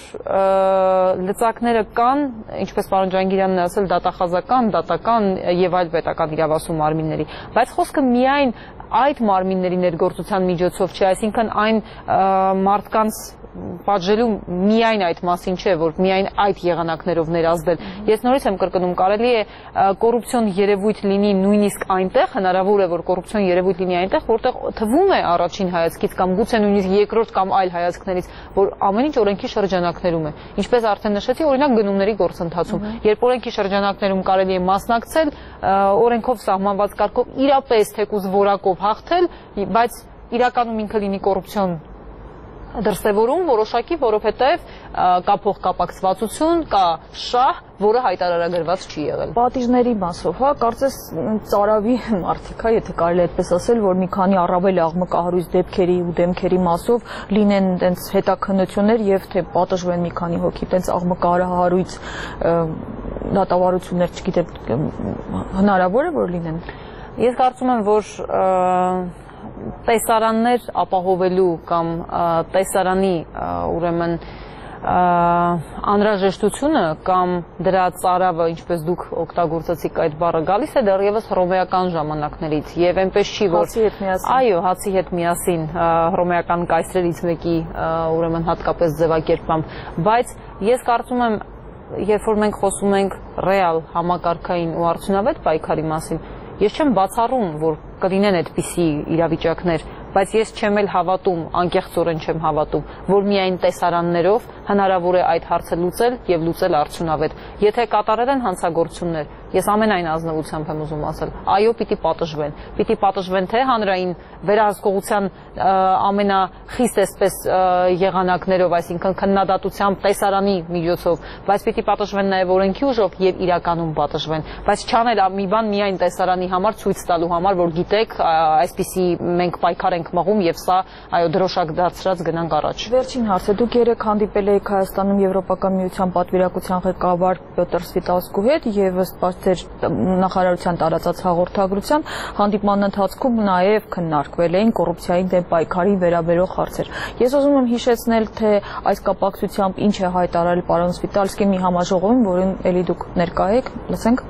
լծակները կան, ինչպես պարոն Ջանգիրյանն ասել, դատախազական, դատական եւ այլ պետական իրավասու մարմինների, բայց խոսքը միայն այդ մարմինների ներգործության միջոցով չէ, այսինքն այն մարդկանց պատժելու միայն այդ մասին չէ, որ միայն այդ եղանակներով ներազդել։ Ես նորից եմ կրկնում, կարելի է կոռուպցիոն երևույթ լինի նույնիսկ այնտեղ, հնարավոր է, որ կոռուպցիոն երևույթ լինի այնտեղ, որտեղ թվում է առաջին հայացքից կամ գուցե նույնիսկ երկրորդ կամ այլ հայացքներից, որ ամեն ինչ օրենքի շրջանակներում է։ Ինչպես արդեն նշեցի, օրինակ գնումների գործընթացում, երբ օրենքի շրջանակներում կարելի է մասնակցել, օրենքով սահմանված կարգով իրապես թեկուզ որակով հաղթել, բայց իրականում ինքը լինի կոռուպցիոն դրսևորում որոշակի, որովհետև կա փոխկապակցվածություն, կա շահ, որը հայտարարագրված չի եղել։ Պատիժների մասով, հա, կարծես ծարավի մարդիկ, հա, եթե կարելի այդպես ասել, որ մի քանի առավել աղմկահարույց դեպքերի ու դեմքերի մասով լինեն այդպես հետաքննություններ եւ թե պատժվեն մի քանի հոգի, այդպես աղմկահարույց դատավարություններ, չգիտեմ, հնարավոր է որ լինեն։ Ես կարծում եմ, որ տեսարաններ ապահովելու կամ տեսարանի ուրեմն անհրաժեշտությունը կամ դրա ծարավը, ինչպես դուք օգտագործեցիք այդ բառը, գալիս է դեռևս հռոմեական ժամանակներից եւ այնպես չի որ հացի հետ միասին այո հացի հետ միասին հռոմեական կայսրերից մեկի ուրեմն հատկապես ձևակերպամբ, բայց ես կարծում եմ երբ որ մենք խոսում ենք ռեալ համակարգային ու արդյունավետ պայքարի մասին, ես չեմ բացառում, որ կլինեն այդպիսի իրավիճակներ, բայց ես չեմ էլ հավատում, անկեղծորեն չեմ հավատում, որ միայն տեսարաններով հնարավոր է այդ հարցը լուծել եւ լուծել արդյունավետ։ Եթե կատարել են հանցագործություններ, ես ամենայն ազնվությամբ եմ ուզում ասել, այո, պիտի պատժվեն։ Պիտի պատժվեն թե հանրային վերահսկողության ամենախիստ այսպես եղանակներով, այսինքն քննադատությամբ, տեսարանի միջոցով, բայց պիտի պատժվեն նաեւ օրենքի ուժով եւ իրականում պատժվեն։ Բայց չանել մի բան միայն տեսարանի համար ցույց տալու համար, որ գիտեք, այսպիսի մենք պայքար ենք մղում եւ սա այո դրոշակ դարձրած գնանք առաջ։ Վերջին հարցը, դուք երեք հանդիպել եք Հայաստանում Եվրոպական միության պատվիրակության ղեկավար Պյոտր Սվիտասկու հետ եւ ըստ ձեր նախարարության տարածած հաղորդագրության հանդիպման ընթացքում նաեւ քննարկվել էին կոռուպցիայի դեմ պայքարի վերաբերող հարցեր։ Ես ուզում եմ հիշեցնել, թե այս կապակցությամբ ինչ է հայտարարել պարոն Սվիտասկին մի համաժողովում, որին ելի դուք ներկա եք, լսենք։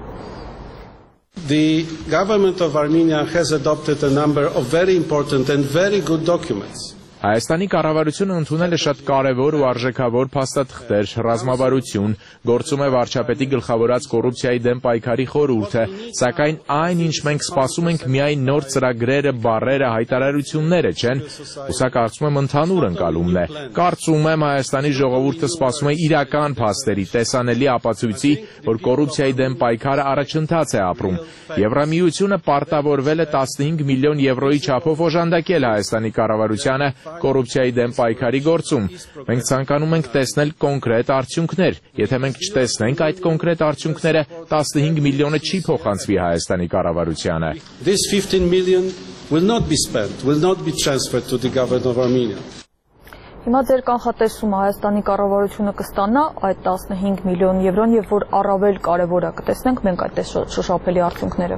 The government of Armenia has adopted a number of very important and very good documents. Հայաստանի կառավարությունը ընդունել է շատ կարևոր ու արժեքավոր փաստաթղթեր, ռազմավարություն, գործում է վարչապետի գլխավորած կոռուպցիայի դեմ պայքարի խորհուրդը, սակայն այն, ինչ մենք սպասում ենք, միայն նոր ծրագրերը, բառերը, հայտարարությունները չեն, ու սա կարծում եմ ընդհանուր ընկալումն է։ Կարծում եմ Հայաստանի ժողովուրդը սպասում է իրական փաստերի, տեսանելի ապացույցի, որ կոռուպցիայի դեմ պայքարը առաջընթաց է ապրում։ Եվրամիությունը պարտավորվել է տասնհինգ միլիոն եվրոյի չափով օժանդակել Հայաստանի կառավարությանը կոռուպցիայի դեմ պայքարի գործում։ Մենք ցանկանում ենք տեսնել կոնկրետ արդյունքներ։ Եթե մենք չտեսնենք այդ կոնկրետ արդյունքները, տասնհինգ միլիոնը չի փոխանցվի Հայաստանի կառավարությանը։ This fifteen million will not be spent, will not be transferred to the government of Armenia. Հիմա ձեր կանխատեսումը Հայաստանի կառավարությունը կստանա այդ տասնհինգ միլիոն եվրոն եւ որ առավել կարեւոր է կտեսնենք մենք այդ շոշափելի արդյունքները։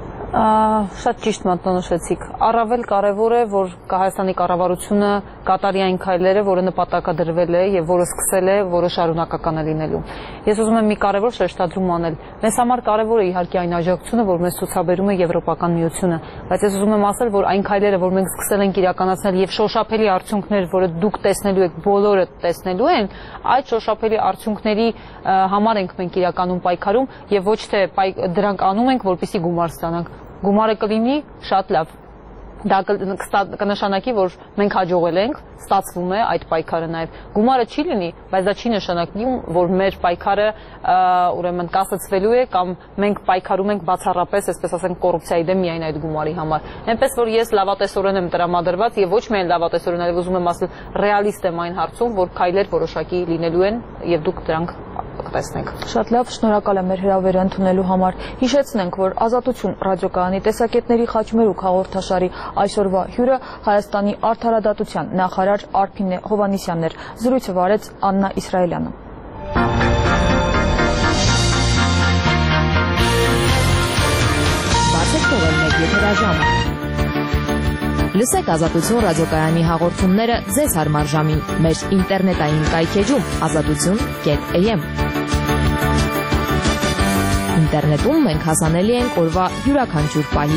Շատ ճիշտ մատնանշեցիք։ Առավել կարևոր է, որ Հայաստանի կառավարությունը կատարի այն քայլերը, որը նպատակադրվել է եւ որը սկսել է, որը շարունակական է լինելու։ Ես ուզում եմ մի կարևոր շեշտադրում անել։ Մեզ համար կարևոր է իհարկե այն աջակցությունը, որ մեզ ցուցաբերում է Եվրոպական միությունը, բայց ես ուզում եմ ասել, որ այն քայլերը, որ մենք սկսել ենք իրականացնել եւ շոշափելի արդյունքներ, որը դուք տեսնելու եք բոլորը տեսնելու են, այդ շոշափելի արդյունքների համար ենք մենք իրականում պայքարում եւ ոչ թե դրանք անում ենք, որպեսզի գումար ստանանք։ Գումարը կլինի շատ լավ։ Դա կնշանակի, որ մենք հաջողել ենք, ստացվում է այդ պայքարը նաև։ Գումարը չի լինի, բայց դա չի նշանակի, որ մեր պայքարը ուրեմն կասեցվելու է կամ մենք պայքարում ենք բացառապես, այսպես ասենք, կոռուպցիայի դեմ միայն այդ գումարի համար։ Այնպես որ ես լավատեսորեն եմ տրամադրված եւ ոչ միայն լավատեսորեն, այլև ուզում եմ ասել ռեալիստ եմ այն հարցում, որ քայլեր որոշակի լինելու են եւ դուք դրանք կտեսնենք։ Շատ լավ, շնորհակալ եմ մեր հրավերը ընդունելու համար։ Հիշեցնենք, որ Ազատություն ռադիոկայանի տեսակետների խաչմերուկ հաղորդաշարի այսօրվա հյուրը Հայաստանի արդարադատության նախարար Արփին Հովհաննիսյանն էր։ Զրույցը վարեց Աննա Իսրայելյանը։ Բացեք թողել մեկ եթերաժամը։ Լսեք Ազատություն ռադիոկայանի հաղորդումները ձեզ հարմար ժամին մեր ինտերնետային կայքեջում ազատություն կետ am։ Ինտերնետում մենք հասանելի ենք օրվա յուրաքանչյուր պահի։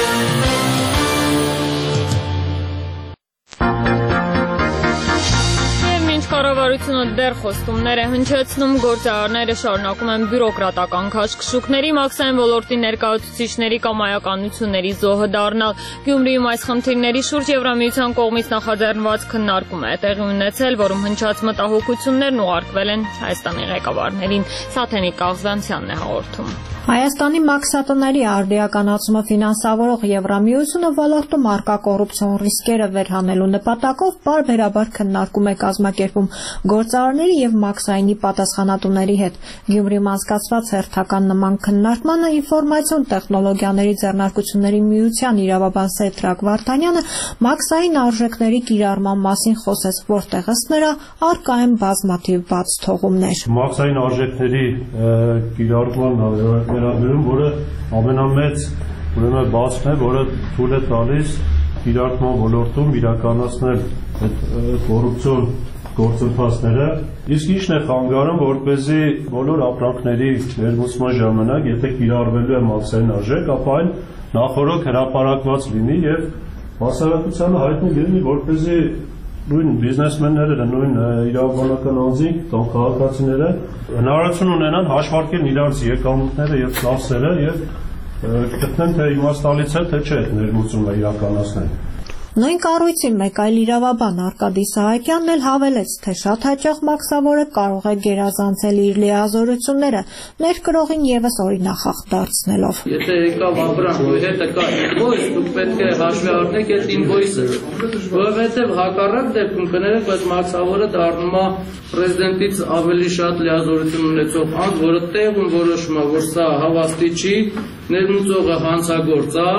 Կառավարությունը դեռ խոստումներ է հնչեցնում, գործարարները շարունակում են բյուրոկրատական քաշքշուկների, մաքսային ոլորտի ներկայացուցիչների կամ այականությունների զոհը դառնալ։ Գյումրիում այս խնդիրների շուրջ Եվրամիության կողմից նախաձեռնված քննարկում է տեղի ունեցել, որում հնչած մտահոգություններն ուղարկվել են Հայաստանի ղեկավարներին։ Սաթենիկ Աղզանցյանն է հաղորդում։ Հայաստանի մաքսատների արդիականացումը ֆինանսավորող Եվրամիությունը ոլորտում առկա կոռուպցիոն ռիսկերը վերհանելու նպատակով բարբերաբար քննարկում է կազմակերպում գործարարների եւ մաքսայինի պատասխանատուների հետ։ Գյումրիում անցկացված հերթական նման քննարկմանը ինֆորմացիոն տեխնոլոգիաների ձեռնարկությունների միության իրավաբան Սեդրակ Վարդանյանը մաքսային արժեքների կիրառման մասին խոսեց, որտեղ ըստ նրա առկա են բազմաթիվ բաց թողումներ։ Մաքսային արժեքների կիրառման վերաբերում, որը ամենամեծ ուրեմն բացն է, որը թույլ է տալիս կիրառման ոլորտում իրականացնել այդ կոռուպցիոն գործընթացները Իսկ ինչն է խանգարում, որպեսզի բոլոր ապրանքների ներմուծման ժամանակ, եթե կիրառվելու է մաքսային արժեք, ապա այն նախորոք հրապարակված լինի եւ հասարակությանը հայտնի լինի, որպեսզի նույն բիզնեսմենները, նույն իրավաբանական անձինք, կամ քաղաքացիները հնարավորություն ունենան հաշվարկել իրարից եկամուտները եւ ծախսերը եւ գտնեն թե իմաստալից է թե չէ ներմուծումը իրականացնել։ Նույն կառույցին մեկ այլ իրավաբան Արկադի Սահակյանն էլ հավելեց, թե շատ հաճախ մաքսավորը կարող է գերազանցել իր լիազորությունները, ներկրողին եւս օրինախախտ դարձնելով։ Եթե եկավ ապրանք, որ հետը կա ինվոյս, դուք պետք է հաշվի առնեք այդ ինվոյսը, որովհետեւ հակառակ դեպքում կներեք, բայց մաքսավորը դառնում է պրեզիդենտից ավելի շատ լիազորություն ունեցող անձ, որը տեղում որոշում է, որ սա հավաստի չի, ներմուծողը հանցագործ է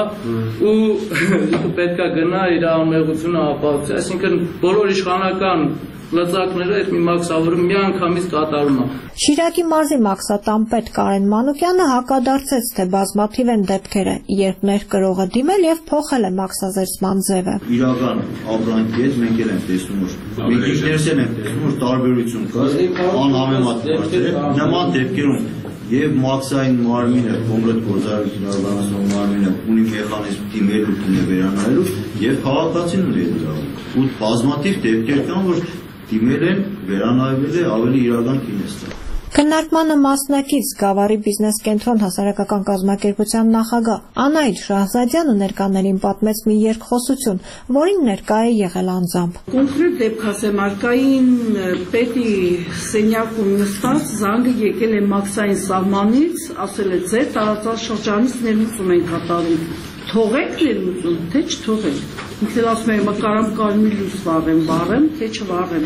ու պետք է գնա իր անմեղությունը ապահովի, այսինքն բոլոր իշխանական լծակները այդ մի մաքսավորը միանգամից կատարում է։ Շիրակի մարզի մաքսատան պետ Կարեն Մանուկյանը հակադարձեց, թե բազմաթիվ են դեպքերը, երբ ներկրողը դիմել եւ փոխել է մաքսազերծման ձևը։ Իրական ապրանքի հետ մենք էլ ենք տեսնում, որ մենք ինքներս էլ ենք տեսնում, որ տարբերություն կա անհամեմատ դեպքեր, նման դեպքերում եւ մաքսային մարմինը, կոնկրետ գործարարություն իրականացնող մարմինը ունի մեխանիզմ դիմելու դիմը վերանայելու եւ քաղաքացին ունի դրանում։ Ու բազմաթիվ դեպքեր կան, որ դիմել են վերանայվել է ավելի իրական կինեստը։ Քննարկմանը մասնակից Գավառի բիզնես կենտրոն հասարակական կազմակերպության նախագահ Անահիտ Շահզադյանը ներկաներին պատմեց մի երկխոսություն, որին ներկա է եղել անձամբ։ Կոնկրետ դեպք ասեմ, արկային պետի սենյակում նստած զանգը եկել է մաքսային սահմանից, ասել է ձեր տարածաշրջանից ներմուծում են կատարում։ Թողեք ներմուծում, թե չթողեք։ Ինքն ասում է, կարամ կարմիր լույս վառեմ, վառեմ, թե չվառեմ։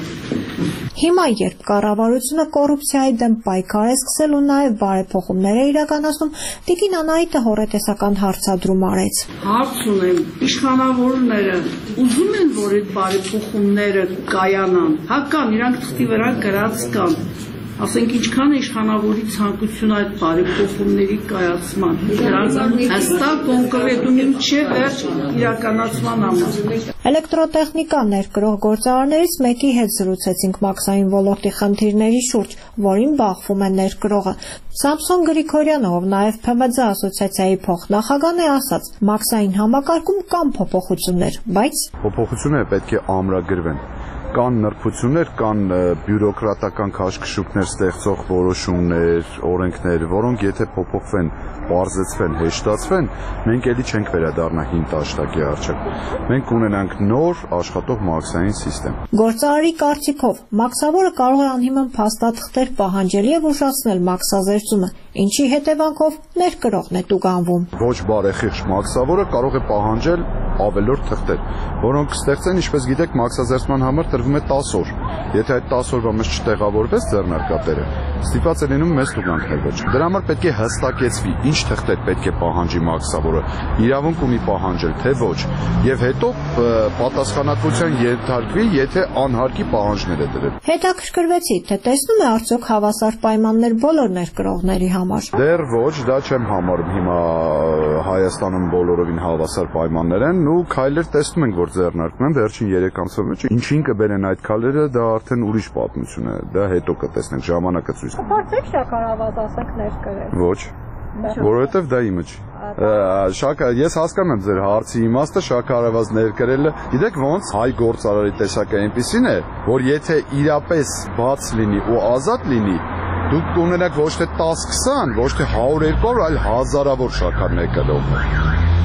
Հիմա, երբ կառավարությունը կոռուպցիայի դեմ պայքար է սկսել ու նաև բարեփոխումներ է իրականացնում, Տիկին Անահիտը հոռետեսական հարցադրում արեց։ Հարց ունեմ, իշխանավորները ուզում են, որ այդ բարեփոխումները կայանան։ Հա կան, իրանք թղթի վրա գրած կան։ Ասենք ինչքան է իշխանավորի ցանկությունը այդ բարեփոխումների կայացման։ Դրանց հստակ կոնկրետում չէ վերջ իրականացման համար։ Էլեկտրոտեխնիկա ներկրող գործարարներից մեկի հետ զրուցեցինք մաքսային ոլորտի խնդիրների շուրջ, որին բախվում է ներկրողը։ Սամսոն Գրիգորյանը, ով նաև Փ M D ասոցիացիայի փոխնախագահն է, ասաց. մաքսային համակարգում կան փոփոխություններ, բայց փոփոխությունները պետք է ամրագրվեն։ Կան նրբություններ, կան բյուրոկրատական քաշքշուկներ ստեղծող որոշումներ, օրենքներ, որոնք եթե փոփոխվեն, բարձեցվեն, հեշտացվեն, մենք էլի չենք վերադառնա հին տաշտակի առջև։ Մենք ունենանք նոր աշխատող մաքսային համակարգ։ Գործարարի կարծիքով մաքսավորը կարող է անհիմն փաստաթղթեր պահանջել եւ ուշացնել մաքսազերծումը, ինչի հետևանքով ներկրողն է տուգանվում։ Ոչ բարեխիղճ մաքսավորը կարող է պահանջել ավելորդ թղթեր, որոնք ստեղծեն, ինչպես գիտեք, մաքսազերծման համար տրվում է տասը օր։ Եթե այդ տասը օրվա մեջ չտեղավորվեց ձեռնարկատերը, ստիպված է լինում մեծ տուգանքներ ոչ։ Դրա համար պետք է հստակեցվի, ինչ թղթեր պետք է պահանջի մաքսավորը, իրավունք ունի պահանջել, թե ոչ, եւ հետո պատասխանատվության ենթարկվի, եթե անհարկի պահանջներ է դրել։ Հետաքրքրվեցի, թե տեսնում է արդյոք հավասար պայմաններ բոլոր ներկրողների համար։ Դեռ ոչ, դա չեմ համարում հիմա Հայաստանում բոլորովին հավասար պայմաններ են, ու քայլեր տեսնում ենք, որ ձեռնարկվում են վերջին երեք ամսվա մեջ։ Ինչին կբերեն այդ քայլերը, դա արդեն ուրիշ պատմություն է, դա հետո կտեսնենք, ժամանակը ցույց կտա։ Փորձեք շաքարավազ ասենք ներկրել։ Ոչ, որովհետև դա իմը չի։ Շաքա, ես հասկանում եմ ձեր հարցի իմաստը, շաքարավազ ներկրելը, գիտեք ոնց հայ գործարարի տեսակը այնպեսին է, որ եթե իրապես բաց լինի ու ազատ լինի, դուք կունենաք ոչ թե տասը քսան, ոչ թե հարյուր երկու, այլ հազարավոր շաքար ներկրողներ։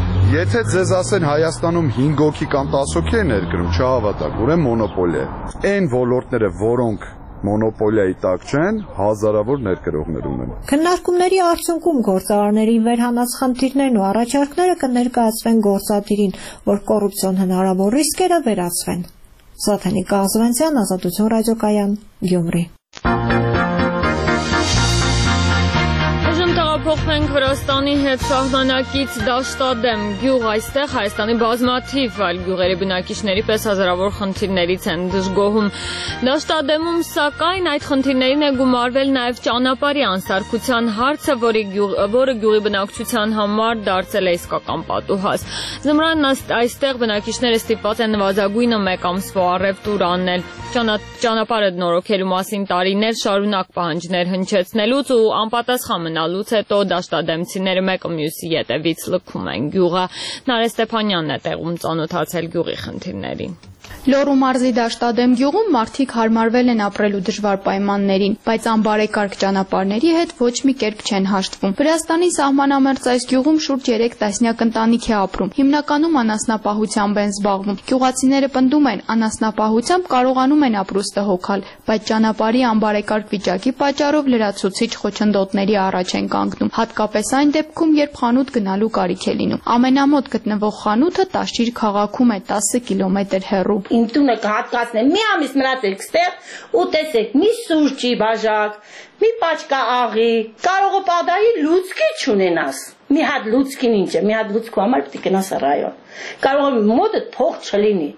Եթե ձեզ ասեն Հայաստանում հինգ հոգի կամ տասը հոգի է ներկրում, չհավատաք, ուրեմն մոնոպոլիա է։ Այն ոլորտները, որոնք մոնոպոլիայի տակ չեն, հազարավոր ներկրողներ ունեն։ Քննարկումների արդյունքում գործարարների վերհանած խնդիրներն ու առաջարկները կներկայացվեն գործադիրին, որ կոռուպցիոն հնարավոր ռիսկերը վերացվեն։ Զաթենիկ Ղազարյանցյան, Ազատություն ռադիոկայան, Գյումրի։ Տեղափոխվենք Վրաստանի հետ շահմանակից Դաշտադեմ գյուղ, այստեղ Հայաստանի բազմաթիվ այլ գյուղերի բնակիչների պես հազարավոր խնդիրներից են դժգոհում։ Դաշտադեմում սակայն այդ խնդիրներին է գումարվել նաև ճանապարհի անսարքության հարցը, որը գյուղի բնակչության համար դարձել է իսկական պատուհաս։ Ձմռանն այստեղ բնակիչները ստիպված են նվազագույնը մեկ ամսվա առևտուր անել։ Ճանապարհը նորոգելու մասին տարիներ շարունակ պահանջներ հնչեցնելուց ու անպատասխան մնալուց հետո դաշտադեմցիները մեկը մյուսի ետևից լքում են գյուղը։ Նարէ Ստեփանյանն է տեղում ծանոթացել գյուղի խնդիրներին։ Լոռու մարզի Դաշտադեմ գյուղում մարդիկ հարմարվել են ապրելու դժվար պայմաններին, բայց անբարեկարգ ճանապարհների հետ ոչ մի կերպ չեն հաշտվում։ Վրաստանի սահմանամերձ այս գյուղում շուրջ երեք տասնյակ ընտանիք է ապրում, հիմնականում անասնապահությամբ են զբաղվում։ Գյուղացիները պնդում են, անասնապահությամբ կարողանում են ապրուստը հոգալ, բայց ճանապարհի անբարեկարգ վիճակի պատճառով լրացուցիչ խոչընդոտների առաջ են կանգնում, հատկապես այն դեպքում, երբ խանութ գնալու կարիք է լինում։ Ամենամոտ գտնվող խանութը Տաշիր քաղաքում է տասը կիլոմետր հեռու։ Իմ տունը կհատկացնեմ մի ամիս մնացեք ստեղ ու տեսեք մի սուրճի բաժակ, մի պաչկա աղի, կարող է պադայի լուցկի չունենաս։ Մի հատ լուցկին ինչ է, մի հատ լուցկու համար պետք է գնաս ռայոն։ Կարող է մոտդ փող չլինի։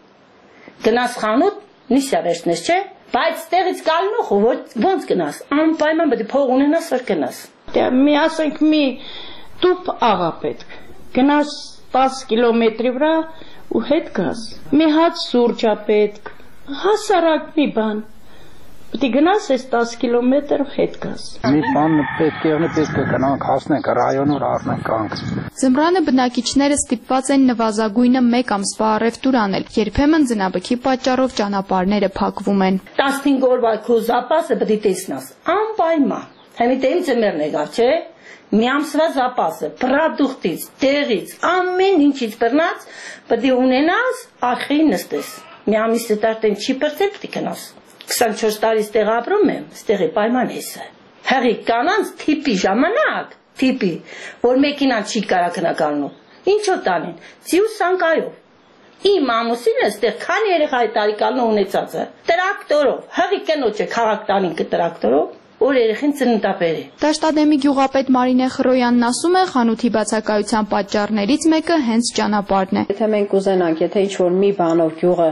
Գնաս խանութ, նիսա վերցնես, չէ՞, բայց ստեղից գալնող ոնց գնաս։ Անպայման պետք է փող ունենաս, որ գնաս։ Մի ասենք մի տուփ աղա պետք։ Գնաս տասը կիլոմետրի վրա ու հետ գաս։ Մի հատ սուրճ է պետք, հասարակ մի բան։ Պետք է գնաս այս տասը կիլոմետր հետ գաս։ Մի բան պետք է եղնի, պետք է գնանք հասնենք ռայոնուր առնենք կանք։ Ձմռանը բնակիչները ստիպված են նվազագույնը մեկ ամսվա առևտուր անել, երբեմն ձնաբքի պատճառով ճանապարհները փակվում են։ տասնհինգ օրվա քո զապասը պետք է տեսնաս, անպայման։ Համիտեին ձմեռն եկավ, չէ՞։ Մի ամսվա զապասը, պրոդուկտից, տեղից, ամեն ինչից բռնած, պետք է ունենաս, ախի նստես։ Մի ամիսը տարտեն չի պրծել, պետք է գնաս։ քսանչորս տարի ստեղ ապրում եմ, ստեղի պայման ես է։ Հեղի կանանց թիպի ժամանակ, թիպի, որ մեքենան չի կարա գնակալնում։ Ինչո՞տ անեն, ծիու սանկայով։ Իմ ամուսինը ստեղ քանի երեխա է տարիքանն ունեցած է, տրակտորով, հեղի կնոջ է քաղաք տանին տրակտորով։ Որ երեխին ծննդաբեր է։ Դաշտադեմի գյուղապետ Մարինե Խրոյանն ասում է, խանութի բացակայության պատճառներից մեկը հենց ճանապարհն է։ Եթե մենք ուզենանք, եթե ինչ-որ մի բանով գյուղը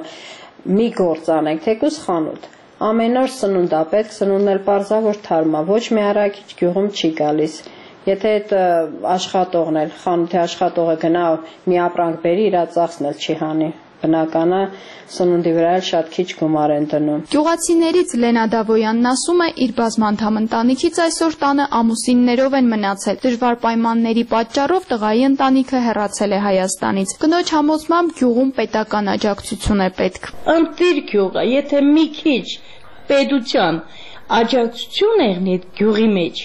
մի գործ անենք, թեկուզ խանութ, ամեն օր սնունդ է պետք, սնունդն էլ պարզա որ թարմ է, ոչ մի առաքիչ գյուղում չի գալիս։ Եթե այդ աշխատողն էլ, խանութի աշխատողը գնա մի ապրանք բերի, իր ծախսն էլ չի հանի։ Բնականը սնունդի վրա էլ շատ քիչ գումար են դնում։ Գյուղացիներից Լենա Դավոյանն ասում է, իր բազմանդամ ընտանիքից այսօր տանը ամուսիններով են մնացել։ Դժվար պայմանների պատճառով տղայի ընտանիքը հեռացել է Հայաստանից։ Կնոջ համոզմամբ գյուղում պետական աջակցություն է պետք։ Ընտիր գյուղը, եթե մի քիչ պետության աջակցություն եղնի գյուղի մեջ,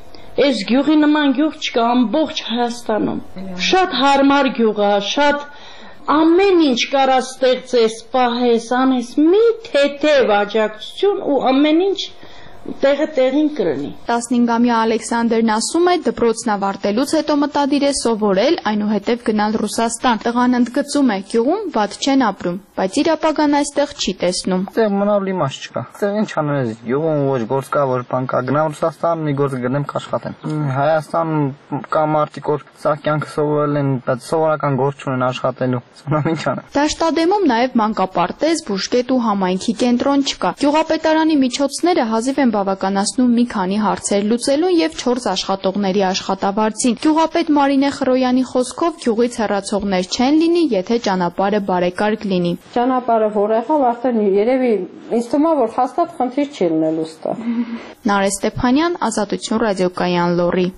այս գյուղի նման գյուղ չկա ամբողջ Հայաստանում։ Շատ հարմար գյուղ է, շատ ամեն ինչ կարա ստեղծես, պահես, անես, մի թեթև աջակցություն ու ամեն ինչ տեղը տեղին կրնի։ տասնհինգամյա Ալեքսանդրն ասում է, դպրոցն ավարտելուց հետո մտադիր է սովորել, այնուհետև գնալ Ռուսաստան։ Տղան ընդգծում է, գյուղում վատ չեն ապրում, բայց իր ապագան այստեղ չի տեսնում։ Այստեղ մնալ իմաստ չկա։ Այստեղ ինչ անես, գյուղում ոչ գործ կա, որ բան կա, գնամ Ռուսաստան, մի գործ գտնեմ կաշխատեմ։ Հայաստան կա մարդիկ, որ սա կյանքը սովորել են, բայց սովորական գործ չունեն աշխատելու։ Սրանով ինչ անեմ։ Դաշտադեմում նաև մանկապարտեզ, բուժկետ ու համայնքի կենտրոն չկա։ Գյուղապետարանի միջոցները հազիվ են բավականացնում մի քանի հարցեր լուծելուն եւ չորս աշխատողների աշխատավարձին։ Գյուղապետ Մարինե Խրոյանի խոսքով գյուղից հեռացողներ չեն լինի, եթե ճանապարհը բարեկարգ լինի։ Ճանապարհը որ եղավ, արդեն երևի ինձ թվում է, որ հաստատ խնդիր չի լինելու ստա։ Նարէ Ստեփանյան, Ազատություն ռադիոկայան, Լոռի։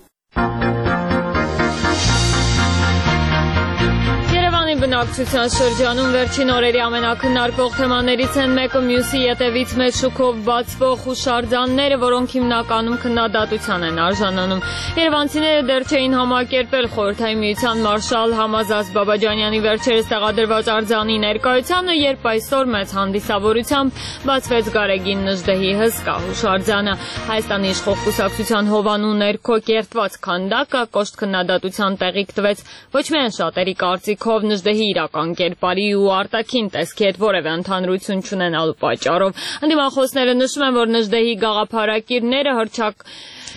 Բնակչության շրջանում վերջին օրերի ամենակնարկող թեմաներից են մեկը մյուսի ետևից մեծ շուկով բացվող հուշարձանները, որոնք հիմնականում քննադատության են արժանանում։ Երևանցիները դեռ չէին համակերպել Խորհրդային Միության մարշալ Համազած Բաբաջանյանի վերջերս տեղադրված արձանի ներկայությանը, երբ այսօր մեծ հանդիսավորությամբ բացվեց Գարեգին Նժդեհի հսկա հուշարձանը։ Հայաստանի իշխող կուսակցության հովանու ներքո կերտված քանդակը կոշտ քննադատության տեղիք տվեց ոչ միայն շատերի կարծիքով Նժդեհի իրական կերպարի ու արտաքին տեսքի հետ որևէ ընդհանրություն չունենալու պատճառով։ Ընդդիմախոսները նշում են, որ Նժդեհի գաղափարակիրները հռչակ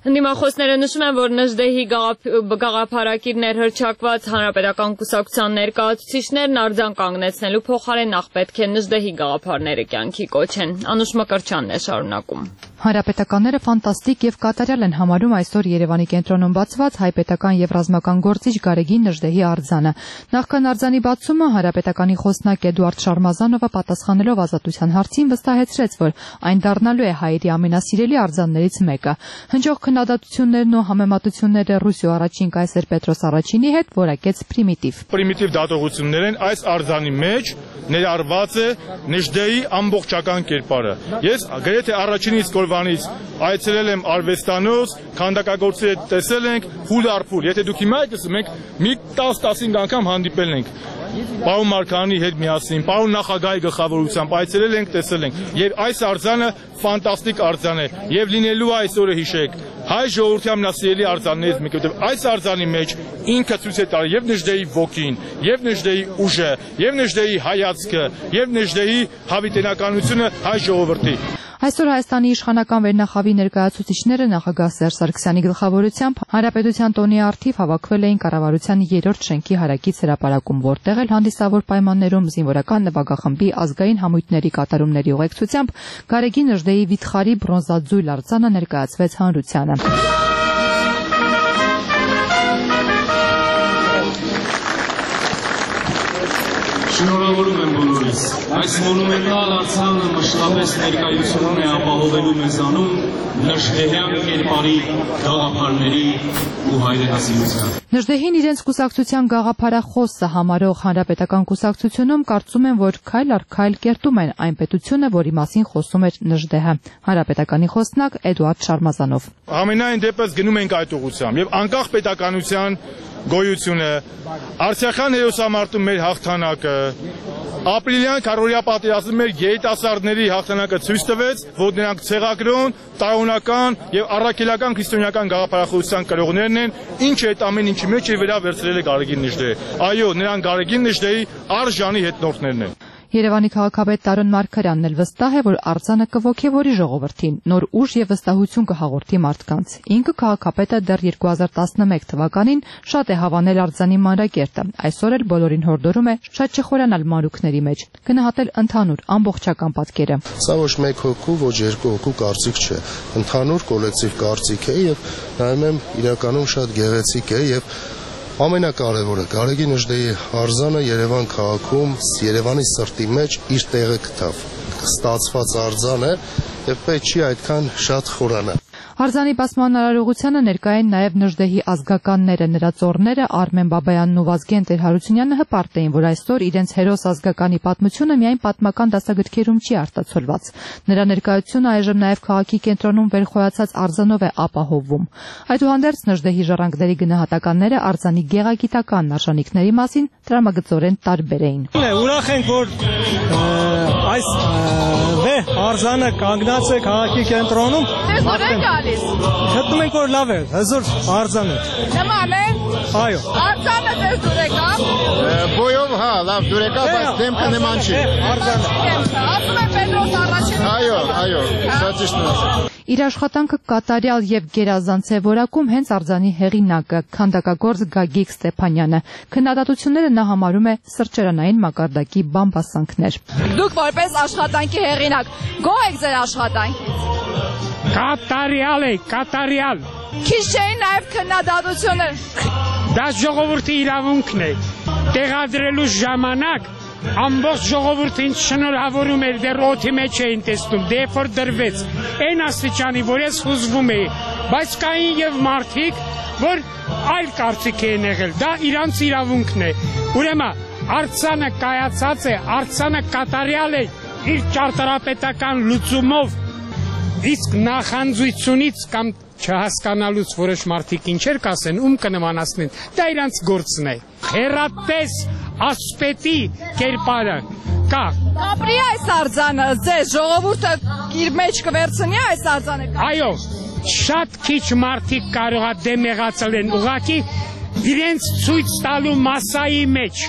Ընդդիմախոսները նշում են, որ Նժդեհի գաղափարակիր ներհրճակված հանրապետական կուսակցության ներկայացուցիչներն արձան կանգնեցնելու փոխարեն նախ պետք է Նժդեհի գաղափարները կյանքի կոչեն։ Անուշ Մկրտչյանն է շարունակում։ Հանրապետականները ֆանտաստիկ եւ կատարյալ են համարում այսօր Երևանի կենտրոնում բացված հայպետական եւ ռազմական գործիչ Գարեգին Նժդեհի արձանը։ Նախքան արձանի բացումը Հանրապետականի խոսնակ Էդուարդ Շարմազանովը պատասխանելով ազատության հարցին վստահեցրեց, որ այն դառնալու է հայերի ամենասիրելի արձաններից մեկը։ Հնչող քննադատություններն ու համեմատությունները Ռուսիո առաջին կայսեր Պետրոս առաջինի հետ որակեց պրիմիտիվ։ Պրիմիտիվ դատողություններ են, այս արձանի մեջ ներառված է Նժդեհի ամբողջական կերպարը։ Ես գրեթե առաջինից օրվանից այցելել եմ արվեստանոց, քանդակագործի հետ տեսել ենք փուլ առ փուլ։ Եթե դուք հիմա եք, մենք մի տասը-տասնհինգ անգամ հանդիպել ենք։ Պարոն Մարկարյանի հետ միասին, պարոն նախագահի գլխավորությամբ այցելել ենք, տեսել ենք։ Եվ այս արձանը ֆանտաստիկ արձան է եւ լինելու այսօրը հիշեք հայ ժողովրդի ամենասիրելի արձաններից մեկը, որտեղ այս արձանի մեջ ինքը ցույց է տալի եւ Նժդեհի ոգին, եւ Նժդեհի ուժը, եւ Նժդեհի հայացքը, եւ Նժդեհի հավիտենականությունը հայ ժողովրդի։ Այսօր Հայաստանի իշխանական վերնախավի ներկայացուցիչները նախագահ Սերժ Սարգսյանի գլխավորությամբ Հանրապետության տոնի առթիվ հավաքվել էին կառավարության երրորդ շենքի հարակից հրապարակում, որտեղ էլ հանդիսավոր պայմաններում զինվորական նվագախմբի ազգային համույթների կատարումների ուղեկցությամբ Գարեգին Նժդեհի վիթխարի բրոնզաձույլ արձանը ներկայացվեց հանրությանը։ Շնորհավորում եմ բոլորիս։ Այս մոնումենտալ արձանը մշտապես ներկայությունն է ապահովելու մեզանում Նժդեհյան կերպարի գաղափարների ու հայրենասիրության։ Նժդեհին իրենց կուսակցության գաղափարախոսը համարող Հանրապետական կուսակցությունում կարծում են, որ քայլ առ քայլ կերտում են այն պետությունը, որի մասին խոսում էր Նժդեհը։ Հանրապետականի խոսնակ Էդուարդ Շարմազանով։ Ամենայն դեպս գնում ենք այդ ուղղությամբ եւ անկախ պետականության գոյությունը, Արցախյան հերոսամարտում մեր հաղթանակը, ապրիլյան քարորիա պատերազմում մեր երիտասարդների հաղթանակը ցույց տվեց, որ նրանք ցեղագրոն, տարօրինական եւ առաքելական քրիստոնեական գաղափարախոսության կրողներն են, ինչը այդ ամեն ինչի մեջ է վրա վերցրել է Գարեգին Նժդեհը։ Այո, նրանք Գարեգին Նժդեհի արժանի հետնորդներն են։ Երևանի քաղաքապետ Տարոն Մարգարյանն էլ վստահ է, որ արձանը կոգևորի ժողովրդին, նոր ուժ եւ վստահություն կհաղորդի մարդկանց։ Ինքը քաղաքապետը դեռ երկու հազար տասնմեկ թվականին շատ է հավանել արձանի մանրակերտը։ Այսօր էլ բոլորին հորդորում է շատ չխորանալ մանրուքների մեջ, գնահատել ընդհանուր ամբողջական պատկերը։ Սա ոչ մեկ հոգու, ոչ երկու հոգու կարծիք չէ, ընդհանուր կոլեկտիվ կարծիք է եւ նայում եմ իրականում շատ գեղեցիկ է եւ ամենակարևորը Գարեգին Նժդեհի արձանը Երևան քաղաքում, Երևանի սրտի մեջ իր տեղը գտավ։ Ստացված արձան է եւ պետք չի այդքան շատ խորանալ։ Արձանի բացման արարողությանը ներկա են նաև Նժդեհի ազգականները, նրա ծոռները Արմեն Բաբայանն ու Վազգեն Տեր-Հարությունյանը հպարտ էին, որ այսօր իրենց հերոս ազգականի պատմությունը միայն պատմական դասագրքերում չի արտացոլված։ Նրա ներկայությունը այժմ նաև քաղաքի կենտրոնում վերխոյացած արձանով է ապահովվում։ Այդուհանդերձ Նժդեհի ժառանգների գնահատականները արձանի գեղագիտական արժանինքների մասին տրամագծորեն տարբեր էին։ Ուրախ ենք, որ այս վեհ արձանը կանգնած է քաղաքի կենտրոնում։ Հետում ենք, որ լավ է, հզոր արձան է։ Նման է։ Այո։ Արձանը ձեզ դուր եկավ։ Բոյով հա, լավ դուր եկավ, բայց դեմքը նման չի։ Ասում է Պետրոս առաջին։ Այո, այո, սա ճիշտ է։ Իր աշխատանքը կատարյալ եւ գերազանց է որակում հենց արձանի հեղինակը, քանդակագործ Գագիկ Ստեփանյանը։ Քննադատությունները նա համարում է սրճարանային մակարդակի բամբասանքներ։ Դուք որպես աշխատանքի հեղինակ գոհ եք ձեր աշխատանքից։ Կատարյալ է, կատարյալ։ Քիչ չէին նաև քննադատությունը։ Դա ժողովրդի իրավունքն է։ Տեղադրելու ժամանակ ամբողջ ժողովուրդը ինձ շնորհավորում էր, դեռ օդի մեջ էին տեսնում, դե որ դրվեց։ Այն աստիճանի, որ ես հուզվում էի, բայց կային եւ մարդիկ, որ այլ կարծիք էին եղել։ Դա իրանց իրավունքն է։ Ուրեմն արձանը կայացած է, արձանը կատարյալ է իր ճարտարապետական լուծումով։ Իսկ նախանձությունից կամ չհասկանալուց որոշ մարդիկ ինչեր կասեն, ում կնմանացնեն, դա իրանց գործն է։ Հեռատես ասպետի կերպարը կա։ Կապրի այս արձանը, ձեզ ժողովուրդը իր մեջ կվերցնի այս արձանը։ Այո, շատ քիչ մարդիկ կարող է դեմ եղածել են, ուղղակի իրենց ցույց տալու մասայի մեջ։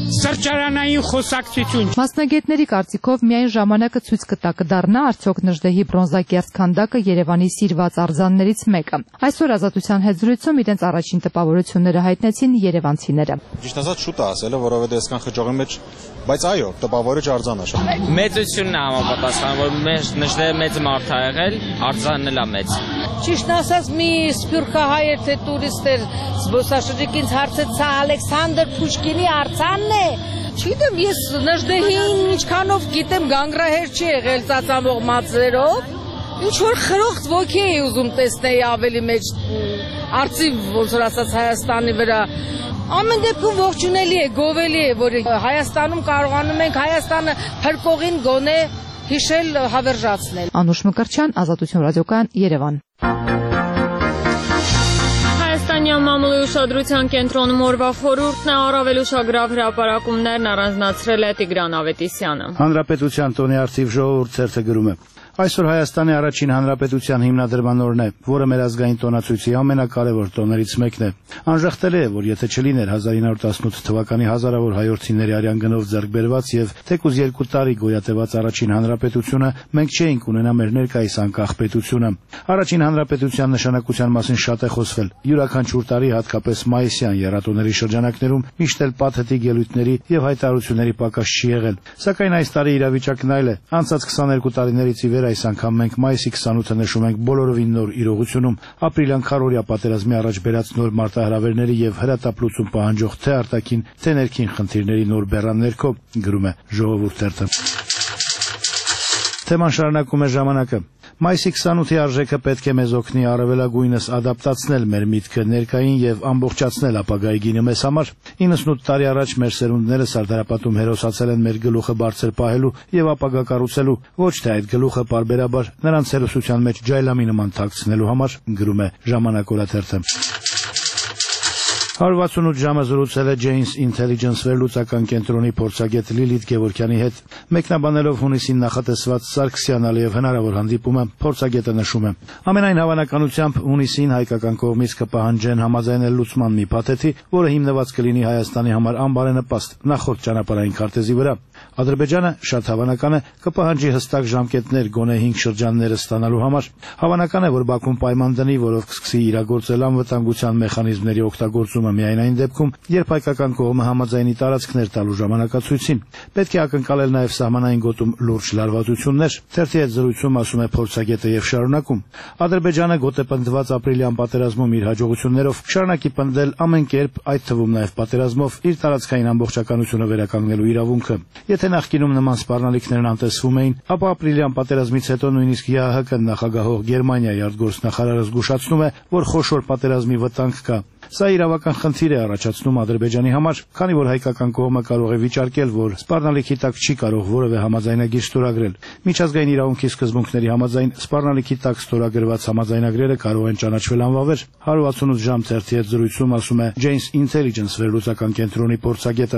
սրճարանային խոսակցություն։ Մասնագետների կարծիքով միայն ժամանակը ցույց կտա կդառնա արդյոք Նժդեհի բրոնզակերտ քանդակը Երևանի սիրված արձաններից մեկը։ Այսօր Ազատության հետ զրույցում իրենց առաջին տպավորությունները հայտնեցին երևանցիները։ Ճիշտ ասած շուտ է ասելը, որովհետեւ այսքան խճողի մեջ, բայց այո, տպավորիչ արձան է շատ։ Մեծությունն է համապատասխան, որ մեր Նժդեհը մեծ մարդ է եղել, արձանն էլ է մեծ։ Ճիշտ ասած մի սփյուռքահայ էր թե տուրիստ էր զբոսաշրջիկ ինձ հարցեց սա Ալեքսանդր Պուշկինի արձանն է։ Չգիտեմ ես Նժդեհին ինչքանով գիտեմ գանգրահեր չի եղել ծածամող մածերով։ Ինչ որ խրոխտ ոգի էի ուզում տեսնել ավելի մեջ արծիվ ոնց որ ասած Հայաստանի վրա։ Ամեն դեպքում ողջունելի է, գովելի է, որ Հայաստանում կարողանում ենք Հայաստանը փրկողին գոնե հիշել, հավերժացնել։ Անուշ Մկրտչյան, Ազատություն ռադիոկայան, Երևան։ Հայաստանյան մամուլի ուշադրության կենտրոնում օրվա խորհուրդն է, առավել ուշագրավ հրապարակումներն առանձնացրել է Տիգրան Ավետիսյանը։ Հանրապետության տոնի արխիվ ժողովուրդ ցերթը գրում է. Այսօր Հայաստանի առաջին հանրապետության հիմնադրման օրն է, որը մեր ազգային տոնացույցի ամենակարևոր տոներից մեկն է։ Անժխտելի է, որ եթե չլիներ հազար ինը հարյուր տասնութ թվականի հազարավոր հայրենիների արյան գնով ձեռք բերված եւ թեկուզ երկու տարի գոյատևած առաջին հանրապետությունը, մենք չէինք ունենա մեր ներկայիս անկախ պետությունը։ Առաջին հանրապետության նշանակության մասին շատ է խոսվել։ Յուրաքանչյուր տարի, հատկապես մայիսյան եռատոների շրջանակներում, միշտ էլ պատհետի ելույթների եւ հայտարարությունների պակաս չի եղել։ Սակայն այս տարի իրավիճակն այլ է։ Անցած քսաներկու տարիներից ի վեր այս անգամ մենք մայիսի քսանութը նշում ենք բոլորովին նոր իրողությունում, ապրիլյան քարորյա պատերազմի առաջ բերած նոր մարտահրավերների եւ հրատապլուծում պահանջող թե արտաքին, թե ներքին խնդիրների նոր բեռան ներքո, գրում է Ժողովուրդ թերթը։ Թեման շարունակում է ժամանակը։ Մայիսի քսանութի արժեքը պետք է մեզ օգնի առավելագույնս ադապտացնել մեր միտքը ներկային եւ ամբողջացնել ապագայի գինը մեզ համար։ իննսունութ տարի առաջ մեր սերունդները Սարդարապատում հերոսացել են մեր գլուխը բարձր պահելու եւ ապագա կառուցելու, ոչ թե այդ գլուխը պարբերաբար նրանց հերոսության մեջ ջայլամի նման թաքցնելու համար, գրում է Ժամանակ օրաթերթը։ հարյուր վաթսունութ ժամը զրուցել է Janes Intelligence վերլուծական կենտրոնի փորձագետ Լիլիթ Գևորգյանի հետ։ Մեկնաբանելով հունիսին նախատեսված Սարգսյան Ալիև հնարավոր հանդիպումը, փորձագետը նշում է. ամենայն հավանականությամբ հունիսին հայկական կողմից կպահանջեն համաձայնել լուծման մի փաթեթի, որը հիմնված կլինի Հայաստանի համար անբարենպաստ նախորդ ճանապարհային քարտեզի վրա։ Ադրբեջանը շատ հավանական է կպահանջի հստակ ժամկետներ գոնե հինգ շրջանները ստանալու համար։ Հավանական է, որ Բաքուն պայման դնի, որով կսկսի իրագործել անվտանգության մեխանիզմների օգտագործումը միայն այն դեպքում, երբ հայկական կողմը համաձայնի տարածքներ տալու ժամանակացույցին։ Պետք է ակնկալել նաև սահմանային գոտում լուրջ լարվածություններ։ Թերթի հետ զրույցում ասում է փորձագետը եւ շարունակում. Ադրբեջանը գոտեպնդված ապրիլյան պատերազմում իր հաջողություններով շարունակի պնդել ամեն կերպ, այդ թվում նաև պատերազմով, իր տարածքային ամբողջականությունը վերականգնելու իրավունքը։ Եթե նախկինում նման սպառնալիքներն անտեսվում էին, ապա ապրիլյան պատերազմից հետո նույնիսկ ԵԱՀԿ նախագահող Գերմանիայի արտգործնախարարը զգուշացնում է, որ խոշոր պատերազմի վտանգ կա։ Սա իրավական խնդիր է առաջացնում Ադրբեջանի համար, քանի որ հայկական կողմը կարող է վիճարկել, որ սպառնալիքի տակ չի կարող որևէ համաձայնագիր ստորագրել։ Միջազգային իրավունքի սկզբունքների համաձայն սպառնալիքի տակ ստորագրված համաձայնագրերը կարող են ճանաչվել անվավեր։ հարյուր վաթսունութ ժամ թերթի հետ զրույցում ասում է Janes Intelligence վերլուծական կենտրոնի փորձագետը։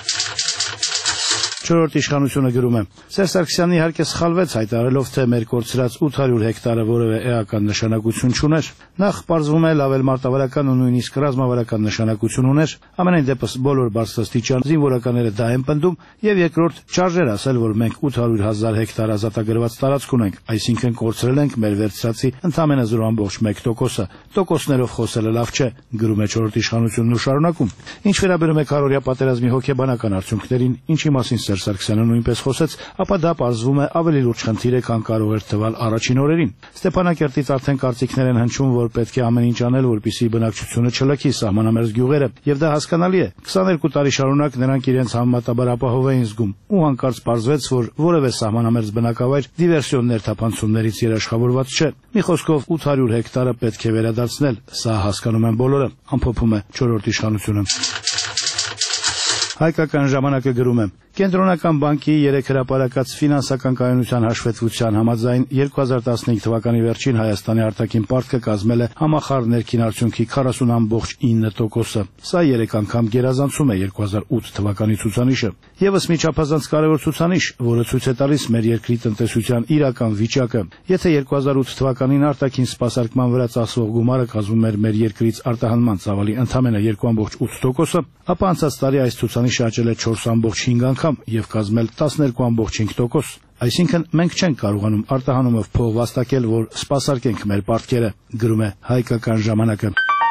Չորրորդ իշխանությունը գրում է. Սերժ Սարգսյանն իհարկե սխալվեց հայտարարելով, թե մեր կորցրած ութ հարյուր հեկտարը որևէ էական նշանակություն չուներ։ Նախ պարզվում է լավ էլ մարտավարական ու նույնիսկ ռազմավարական նշանակություն ուներ։ Ամենայն դեպս բոլոր բարձրաստիճան զինվորականները դա են պնդում, եւ երկրորդ չարժեր ասել, որ մենք ութ հարյուր հազար հեկտար ազատագրված տարածք ունենք, այսինքն կորցրել ենք մեր վերցրածի ընդամենը զրո ամբողջ մեկ տոկոսը։ Տոկոսներով խոսելը լավ չէ, գրում է չորրորդ իշխանությունն ու շարունակում։ Ինչ վերաբերում է քարորյա պատերազմի հոգեբանական արդյունքներին, ինչի մասին Սարգսյանը նույնպես խոսեց, ապա դա պարզվում է ավելի լուրջ խնդիր է, քան կարող էր թվալ առաջին օրերին։ Ստեփանակերտից արդեն կարծիքներ են հնչում, որ պետք է ամեն ինչ անել, որպեսզի բնակչությունը չլքի սահմանամերձ գյուղերը, եւ դա հասկանալի է։ քսաներկու տարի շարունակ նրանք իրենց համեմատաբար ապահով էին զգում, ու հանկարծ պարզվեց, որ որևէ սահմանամերձ բնակավայր դիվերսիոն ներթափանցումներից երաշխավորված չէ։ Մի խոսքով ութ հարյուր հեկտարը պետք է վերադարձնել, սա հասկանում են բոլորը, ամփոփում է չորրորդ իշխանությունը։ Հայկական ժամանակը գրում է. Կենտրոնական բանկի երեք հրապարակած ֆինանսական կայունության հաշվետվության համաձայն երկու հազար տասնհինգ թվականի վերջին Հայաստանի արտաքին պարտքը կազմել է համախառն ներքին արդյունքի քառասուն կόμμα ինը տոկոսը։ Սա երեք անգամ գերազանցում է երկու հազար ութ թվականի ցուցանիշը։ Եվս մի չափազանց կարևոր ցուցանիշ, որը ցույց է տալիս մեր երկրի տնտեսության իրական վիճակը։ Եթե երկու հազար ութ թվականին արտաքին սպասարկման վրա ծախսվող գումարը կազմում էր մեր երկրից արտահանման ծավալի ընդամենը երկու կόμμα ութ տոկոսը, ապա անցած տարի այս ցուցանիշը աճել է չորս կόμμα հինգ անգամ եւ կազմել տասներկու կόμμα հինգ տոկոս։ Այսինքն մենք չենք կարողանում արտահանումով փող վաստակել, որ սպասարկենք մեր պարտքերը, գրում է Հայկական ժամանակը։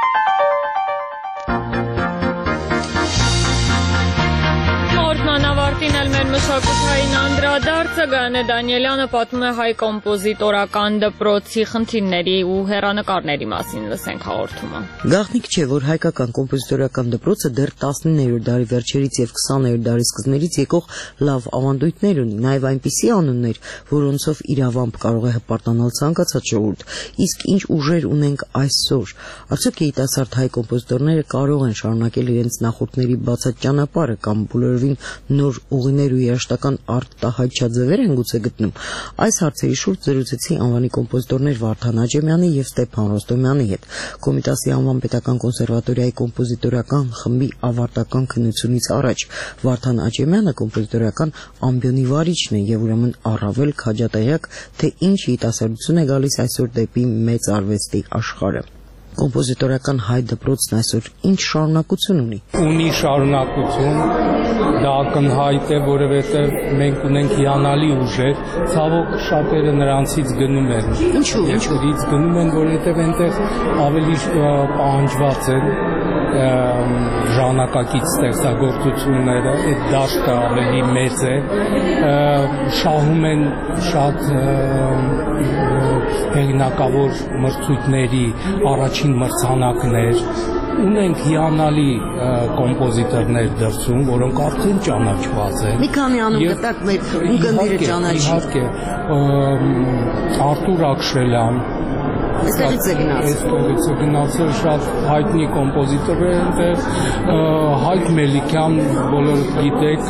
Մշակութային անդրադարձը Գայանե Դանիելյանը պատմում է հայ կոմպոզիտորական դպրոցի խնդիրների ու հեռանկարների մասին, լսենք հաղորդումը։ Գաղտնիք չէ, որ հայկական կոմպոզիտորական դպրոցը դեռ տասնիններորդ դարի վերջերից եւ քսաներորդ դարի սկզբներից եկող լավ ավանդույթներ ունի, նաեւ այնպիսի անուններ, որոնցով իրավամբ կարող է հպարտանալ ցանկացած ժողովուրդ։ Իսկ ինչ ուժեր ունենք այսօր։ Արդյոք երիտասարդ հայ կոմպոզիտորները կարող են շարունակել իրենց նախորդների բացած ճանապարհը կամ բոլորովին նոր ուղիներ ու երաժշտական արտահայտչաձևեր են գուցե գտնում։ Այս հարցերի շուրջ զրուցեցի անվանի կոմպոզիտորներ Վարդան Աճեմյանի եւ Ստեփան Ռոստոմյանի հետ։ Կոմիտասի անվան պետական կոնսերվատորիայի կոմպոզիտորական խմբի ավարտական քննությունից առաջ Վարդան Աճեմյանը կոմպոզիտորական ամբիոնի վարիչն է եւ ուրեմն առավել քաջատեղյակ, թե ինչ երիտասարդություն է գալիս այսօր դեպի մեծ արվեստի աշխարհը։ Կոմպոզիտորական հայ դպրոցն այսօր ինչ շարունակություն ունի։ Ունի շարունակություն, դա ակնհայտ է, որովհետև մենք ունենք հիանալի ուժեր, ցավոք շատերը նրանցից գնում են։ Ինչու՞, ինչու՞։ Նրանցից գնում են, որովհետև այնտեղ ավելի պահանջված են ժամանակակից ստեղծագործությունները, այդ դաշտը ավելի մեծ է, շահում են շատ հեղինակավոր մրցույթների առաջին մրցանակներ, ունենք հիանալի կոմպոզիտորներ դրսում, որոնք արդեն ճանաչված են։ Մի քանի անուն գտակ մեր ունկնդիրը ճանաչի։ Իհարկե, Արտուր Ակշելյան, Այստեղից է գնացել։ Այստեղից է գնացել շատ հայտնի կոմպոզիտոր է այնտեղ, Հայկ Մելիքյան, բոլորդ գիտեք,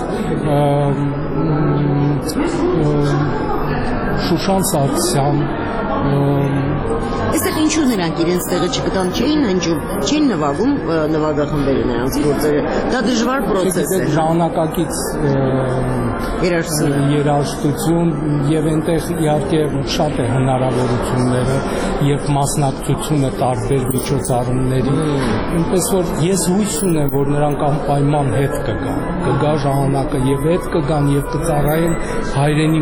Շուշան Սարգսյան։ Այստեղ ինչու նրանք իրենց տեղը չգտան, չէին հնչում, չէին նվագում նվագախմբերը նրանց գործերը։ Դա դժվար պրոցես է։ Ժամանակակից երաժշտություն եւ այնտեղ իհարկե շատ է հնարավորությունները եւ մասնակցությունը տարբեր միջոցառումների, այնպես որ ես հույս ունեմ, որ նրանք անպայման հետ կգան, կգա ժամանակը եւ հետ կգան եւ կծառայեն հայրենի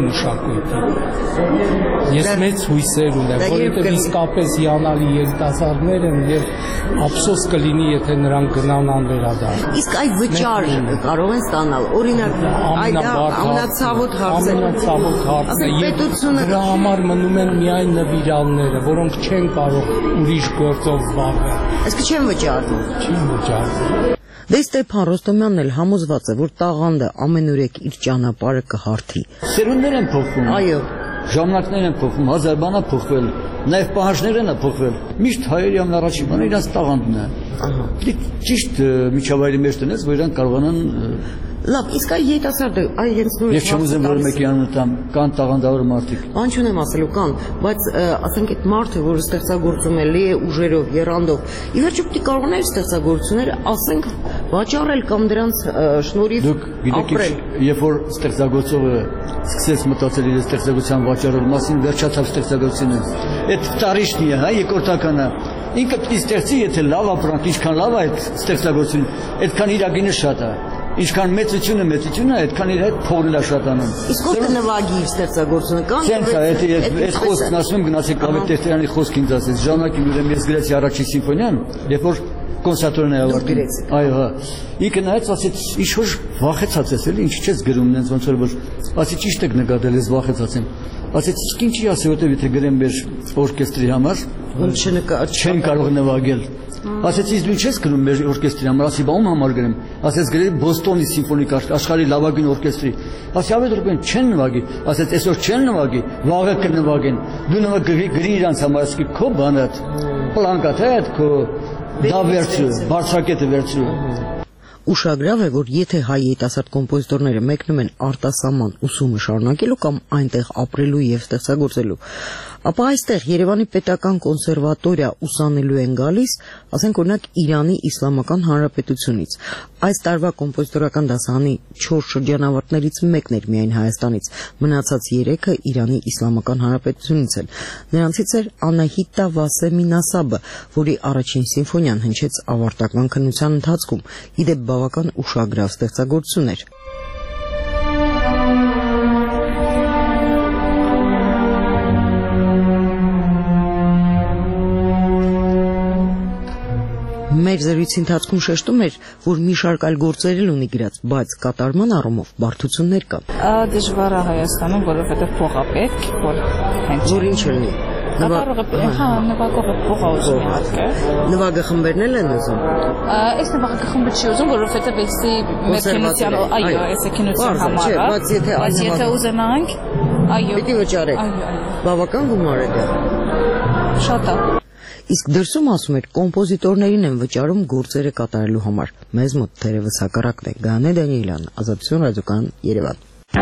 մշակույթին։ Ես մեծ հույսեր ունեմ, որովհետեւ իսկապես հիանալի երիտասարդներ են եւ ափսոս կլինի, եթե նրանք գնան անվերադարձ։ Իսկ այդ վճար կարող են ստանալ, օրինակ, այդ ամենացավոտ հարցը։ Ամենացավոտ հարցը եւ դրա համար մնում են միայն նվիրալները, որոնք չեն կարող ուրիշ գործով զբաղվել։ Իսկ չեն վճարվում։ Չեն վճարվում։ Դե Ստեփան Ռոստոմյանն էլ համոզված է, որ տաղանդը ամենուրեք իր ճանապարհը կհարթի։ Սերունդներ են փոխվում։ Այո։ Ժամանակներն են փոխվում, հազար բան է փոխվել, նաև պահանջներն են փոխվել։ Միշտ հայերի ամենառաջին բանը իրենց տաղանդն է։ Ահա։ Ճիշտ միջավայրի մեջ տնես, որ իրանք կարողանան Լավ, իսկ այ երիտասարդը, այ հենց նույն Ես չեմ ուզում որ մեկի անունը տամ, կան տաղանդավոր մարդիկ։ Բան չունեմ ասելու, կան, բայց ասենք այդ մարդը, որը ստեղծագործում է լի է ուժերով, եռանդով, ի վերջո պետք է կարողանա իր ստեղծագործությունները, ասենք, վաճառել կամ դրանց շնորհիվ ապրել։ Երբ որ ստեղծագործողը սկսեց մտածել իր ստեղծագործության վաճառելու մասին, վերջացավ ստեղծագործությունը։ Այդ տարիչն է, հա, երկրորդականը։ Ինքը պետք է ստեղծի, եթե լավ ապրանք, ինչքան լավ է այդ ստեղծագործությունը, այդքան իր գինը շատ է։ Ինչքան մեծությունը մեծությունը, այդքան իր հետ փողն է շատանում։ Իսկ ով կնվագի իր ստեղծագործությունը կան։ Սենց է, այդ խոսքն ասում եմ, գնացեք Ավետ Տերտերյանի խոսք ինձ ասեց, ժամանակի ուրեմն ես գրեցի առաջին սիմֆոնիան, երբ որ կոնսերվատորն է ավարտել։ Այո, հա։ Ինքը նայեց, ասեց, ինչ որ վախեցած ես էլի, ինչ չես գրում, նենց ոնց որ ասի ճիշտ եք նկատել, ես վախեցած եմ։ Ասեց, իսկ ինչի ասի, որտեվ եթե գրեմ մեր օրկեստրի համար, չեն կարող նվագել։ Ասեցի, դու ինչ ես գրում մեր օրկեստրի համար, ասի, բա ում համար գրեմ։ Ասեց, գրել Բոստոնի սիմֆոնիկ աշխարհի լավագույն օրկեստրի։ Ասի, ավետ ուրբեն չեն նվագի։ Ասեց, այսօր չեն նվագի, վաղը կնվագեն։ Դու նվագի գրի իրանց համար, ասի, քո բանը, պլանկա թե այդ քո դա վերցրու, բարձրակետը վերցրու։ Ուշագրավ է, որ եթե հայ երիտասարդ կոմպոզիտորները մեկնում են արտասահման ուսումը շարունակելու կամ այնտեղ ապրելու եւ ստեղծագործելու, ապա այստեղ Երևանի պետական կոնսերվատորիա ուսանելու են գալիս, ասենք օրինակ Իրանի Իսլամական Հանրապետությունից։ Այս տարվա կոմպոզիտորական դասարանի չորս շրջանավարտներից մեկն էր միայն Հայաստանից, մնացած երեքը Իրանի Իսլամական Հանրապետությունից են։ Նրանցից էր Անահիտա Վասեմինասաբը, որի առաջին սիմֆոնիան հնչեց ավարտական քննության ընթացքում, իդեպ բավական ուշագրավ ստեղծագործություն էր։ Մեր զրույցի ընթացքում շեշտում էր, որ մի շարք այլ գործեր ունի գրած, բայց կատարման առումով բարդություններ կան։ Դժվար է Հայաստանում, որովհետև փող է պետք, որ հենց որ ինչ լինի։ Հա, նվագողը փող է ուզում իհարկե։ Նվագախմբերն են ուզում։ Այս նվագախմբը չի ուզում, որովհետև էսի մեր քինոսյան, այո, էսի քինոսյան համար է։ Բայց եթե բայց եթե ուզենանք, այո։ Պիտի վճարեք։ Բավական գումար է դա։ Շատ է։ Իսկ դրսում ասում էր, կոմպոզիտորներին են վճարում գործերը կատարելու համար։ Մեզ մոտ թերևս հակառակն է։ Գանե Դանիելյան, Ազատություն ռադիոկայան, Երևան։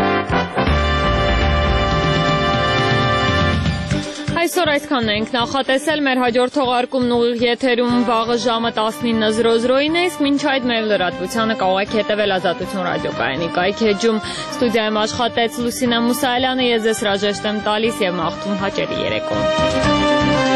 Այսօր այսքանն ենք նախատեսել, մեր հաջորդ թողարկումն ուղիղ եթերում վաղը ժամը տասնինը զրո զրոյին է, իսկ մինչ այդ մեր լրատվությանը կարող եք հետևել Ազատություն ռադիոկայանի կայքի էջում։ Ստուդիայում աշխատեց Լուսինա Մուսայելյանը, ես ձեզ հրաժեշտ եմ տալիս եւ մաղթում հաճելի երեկո։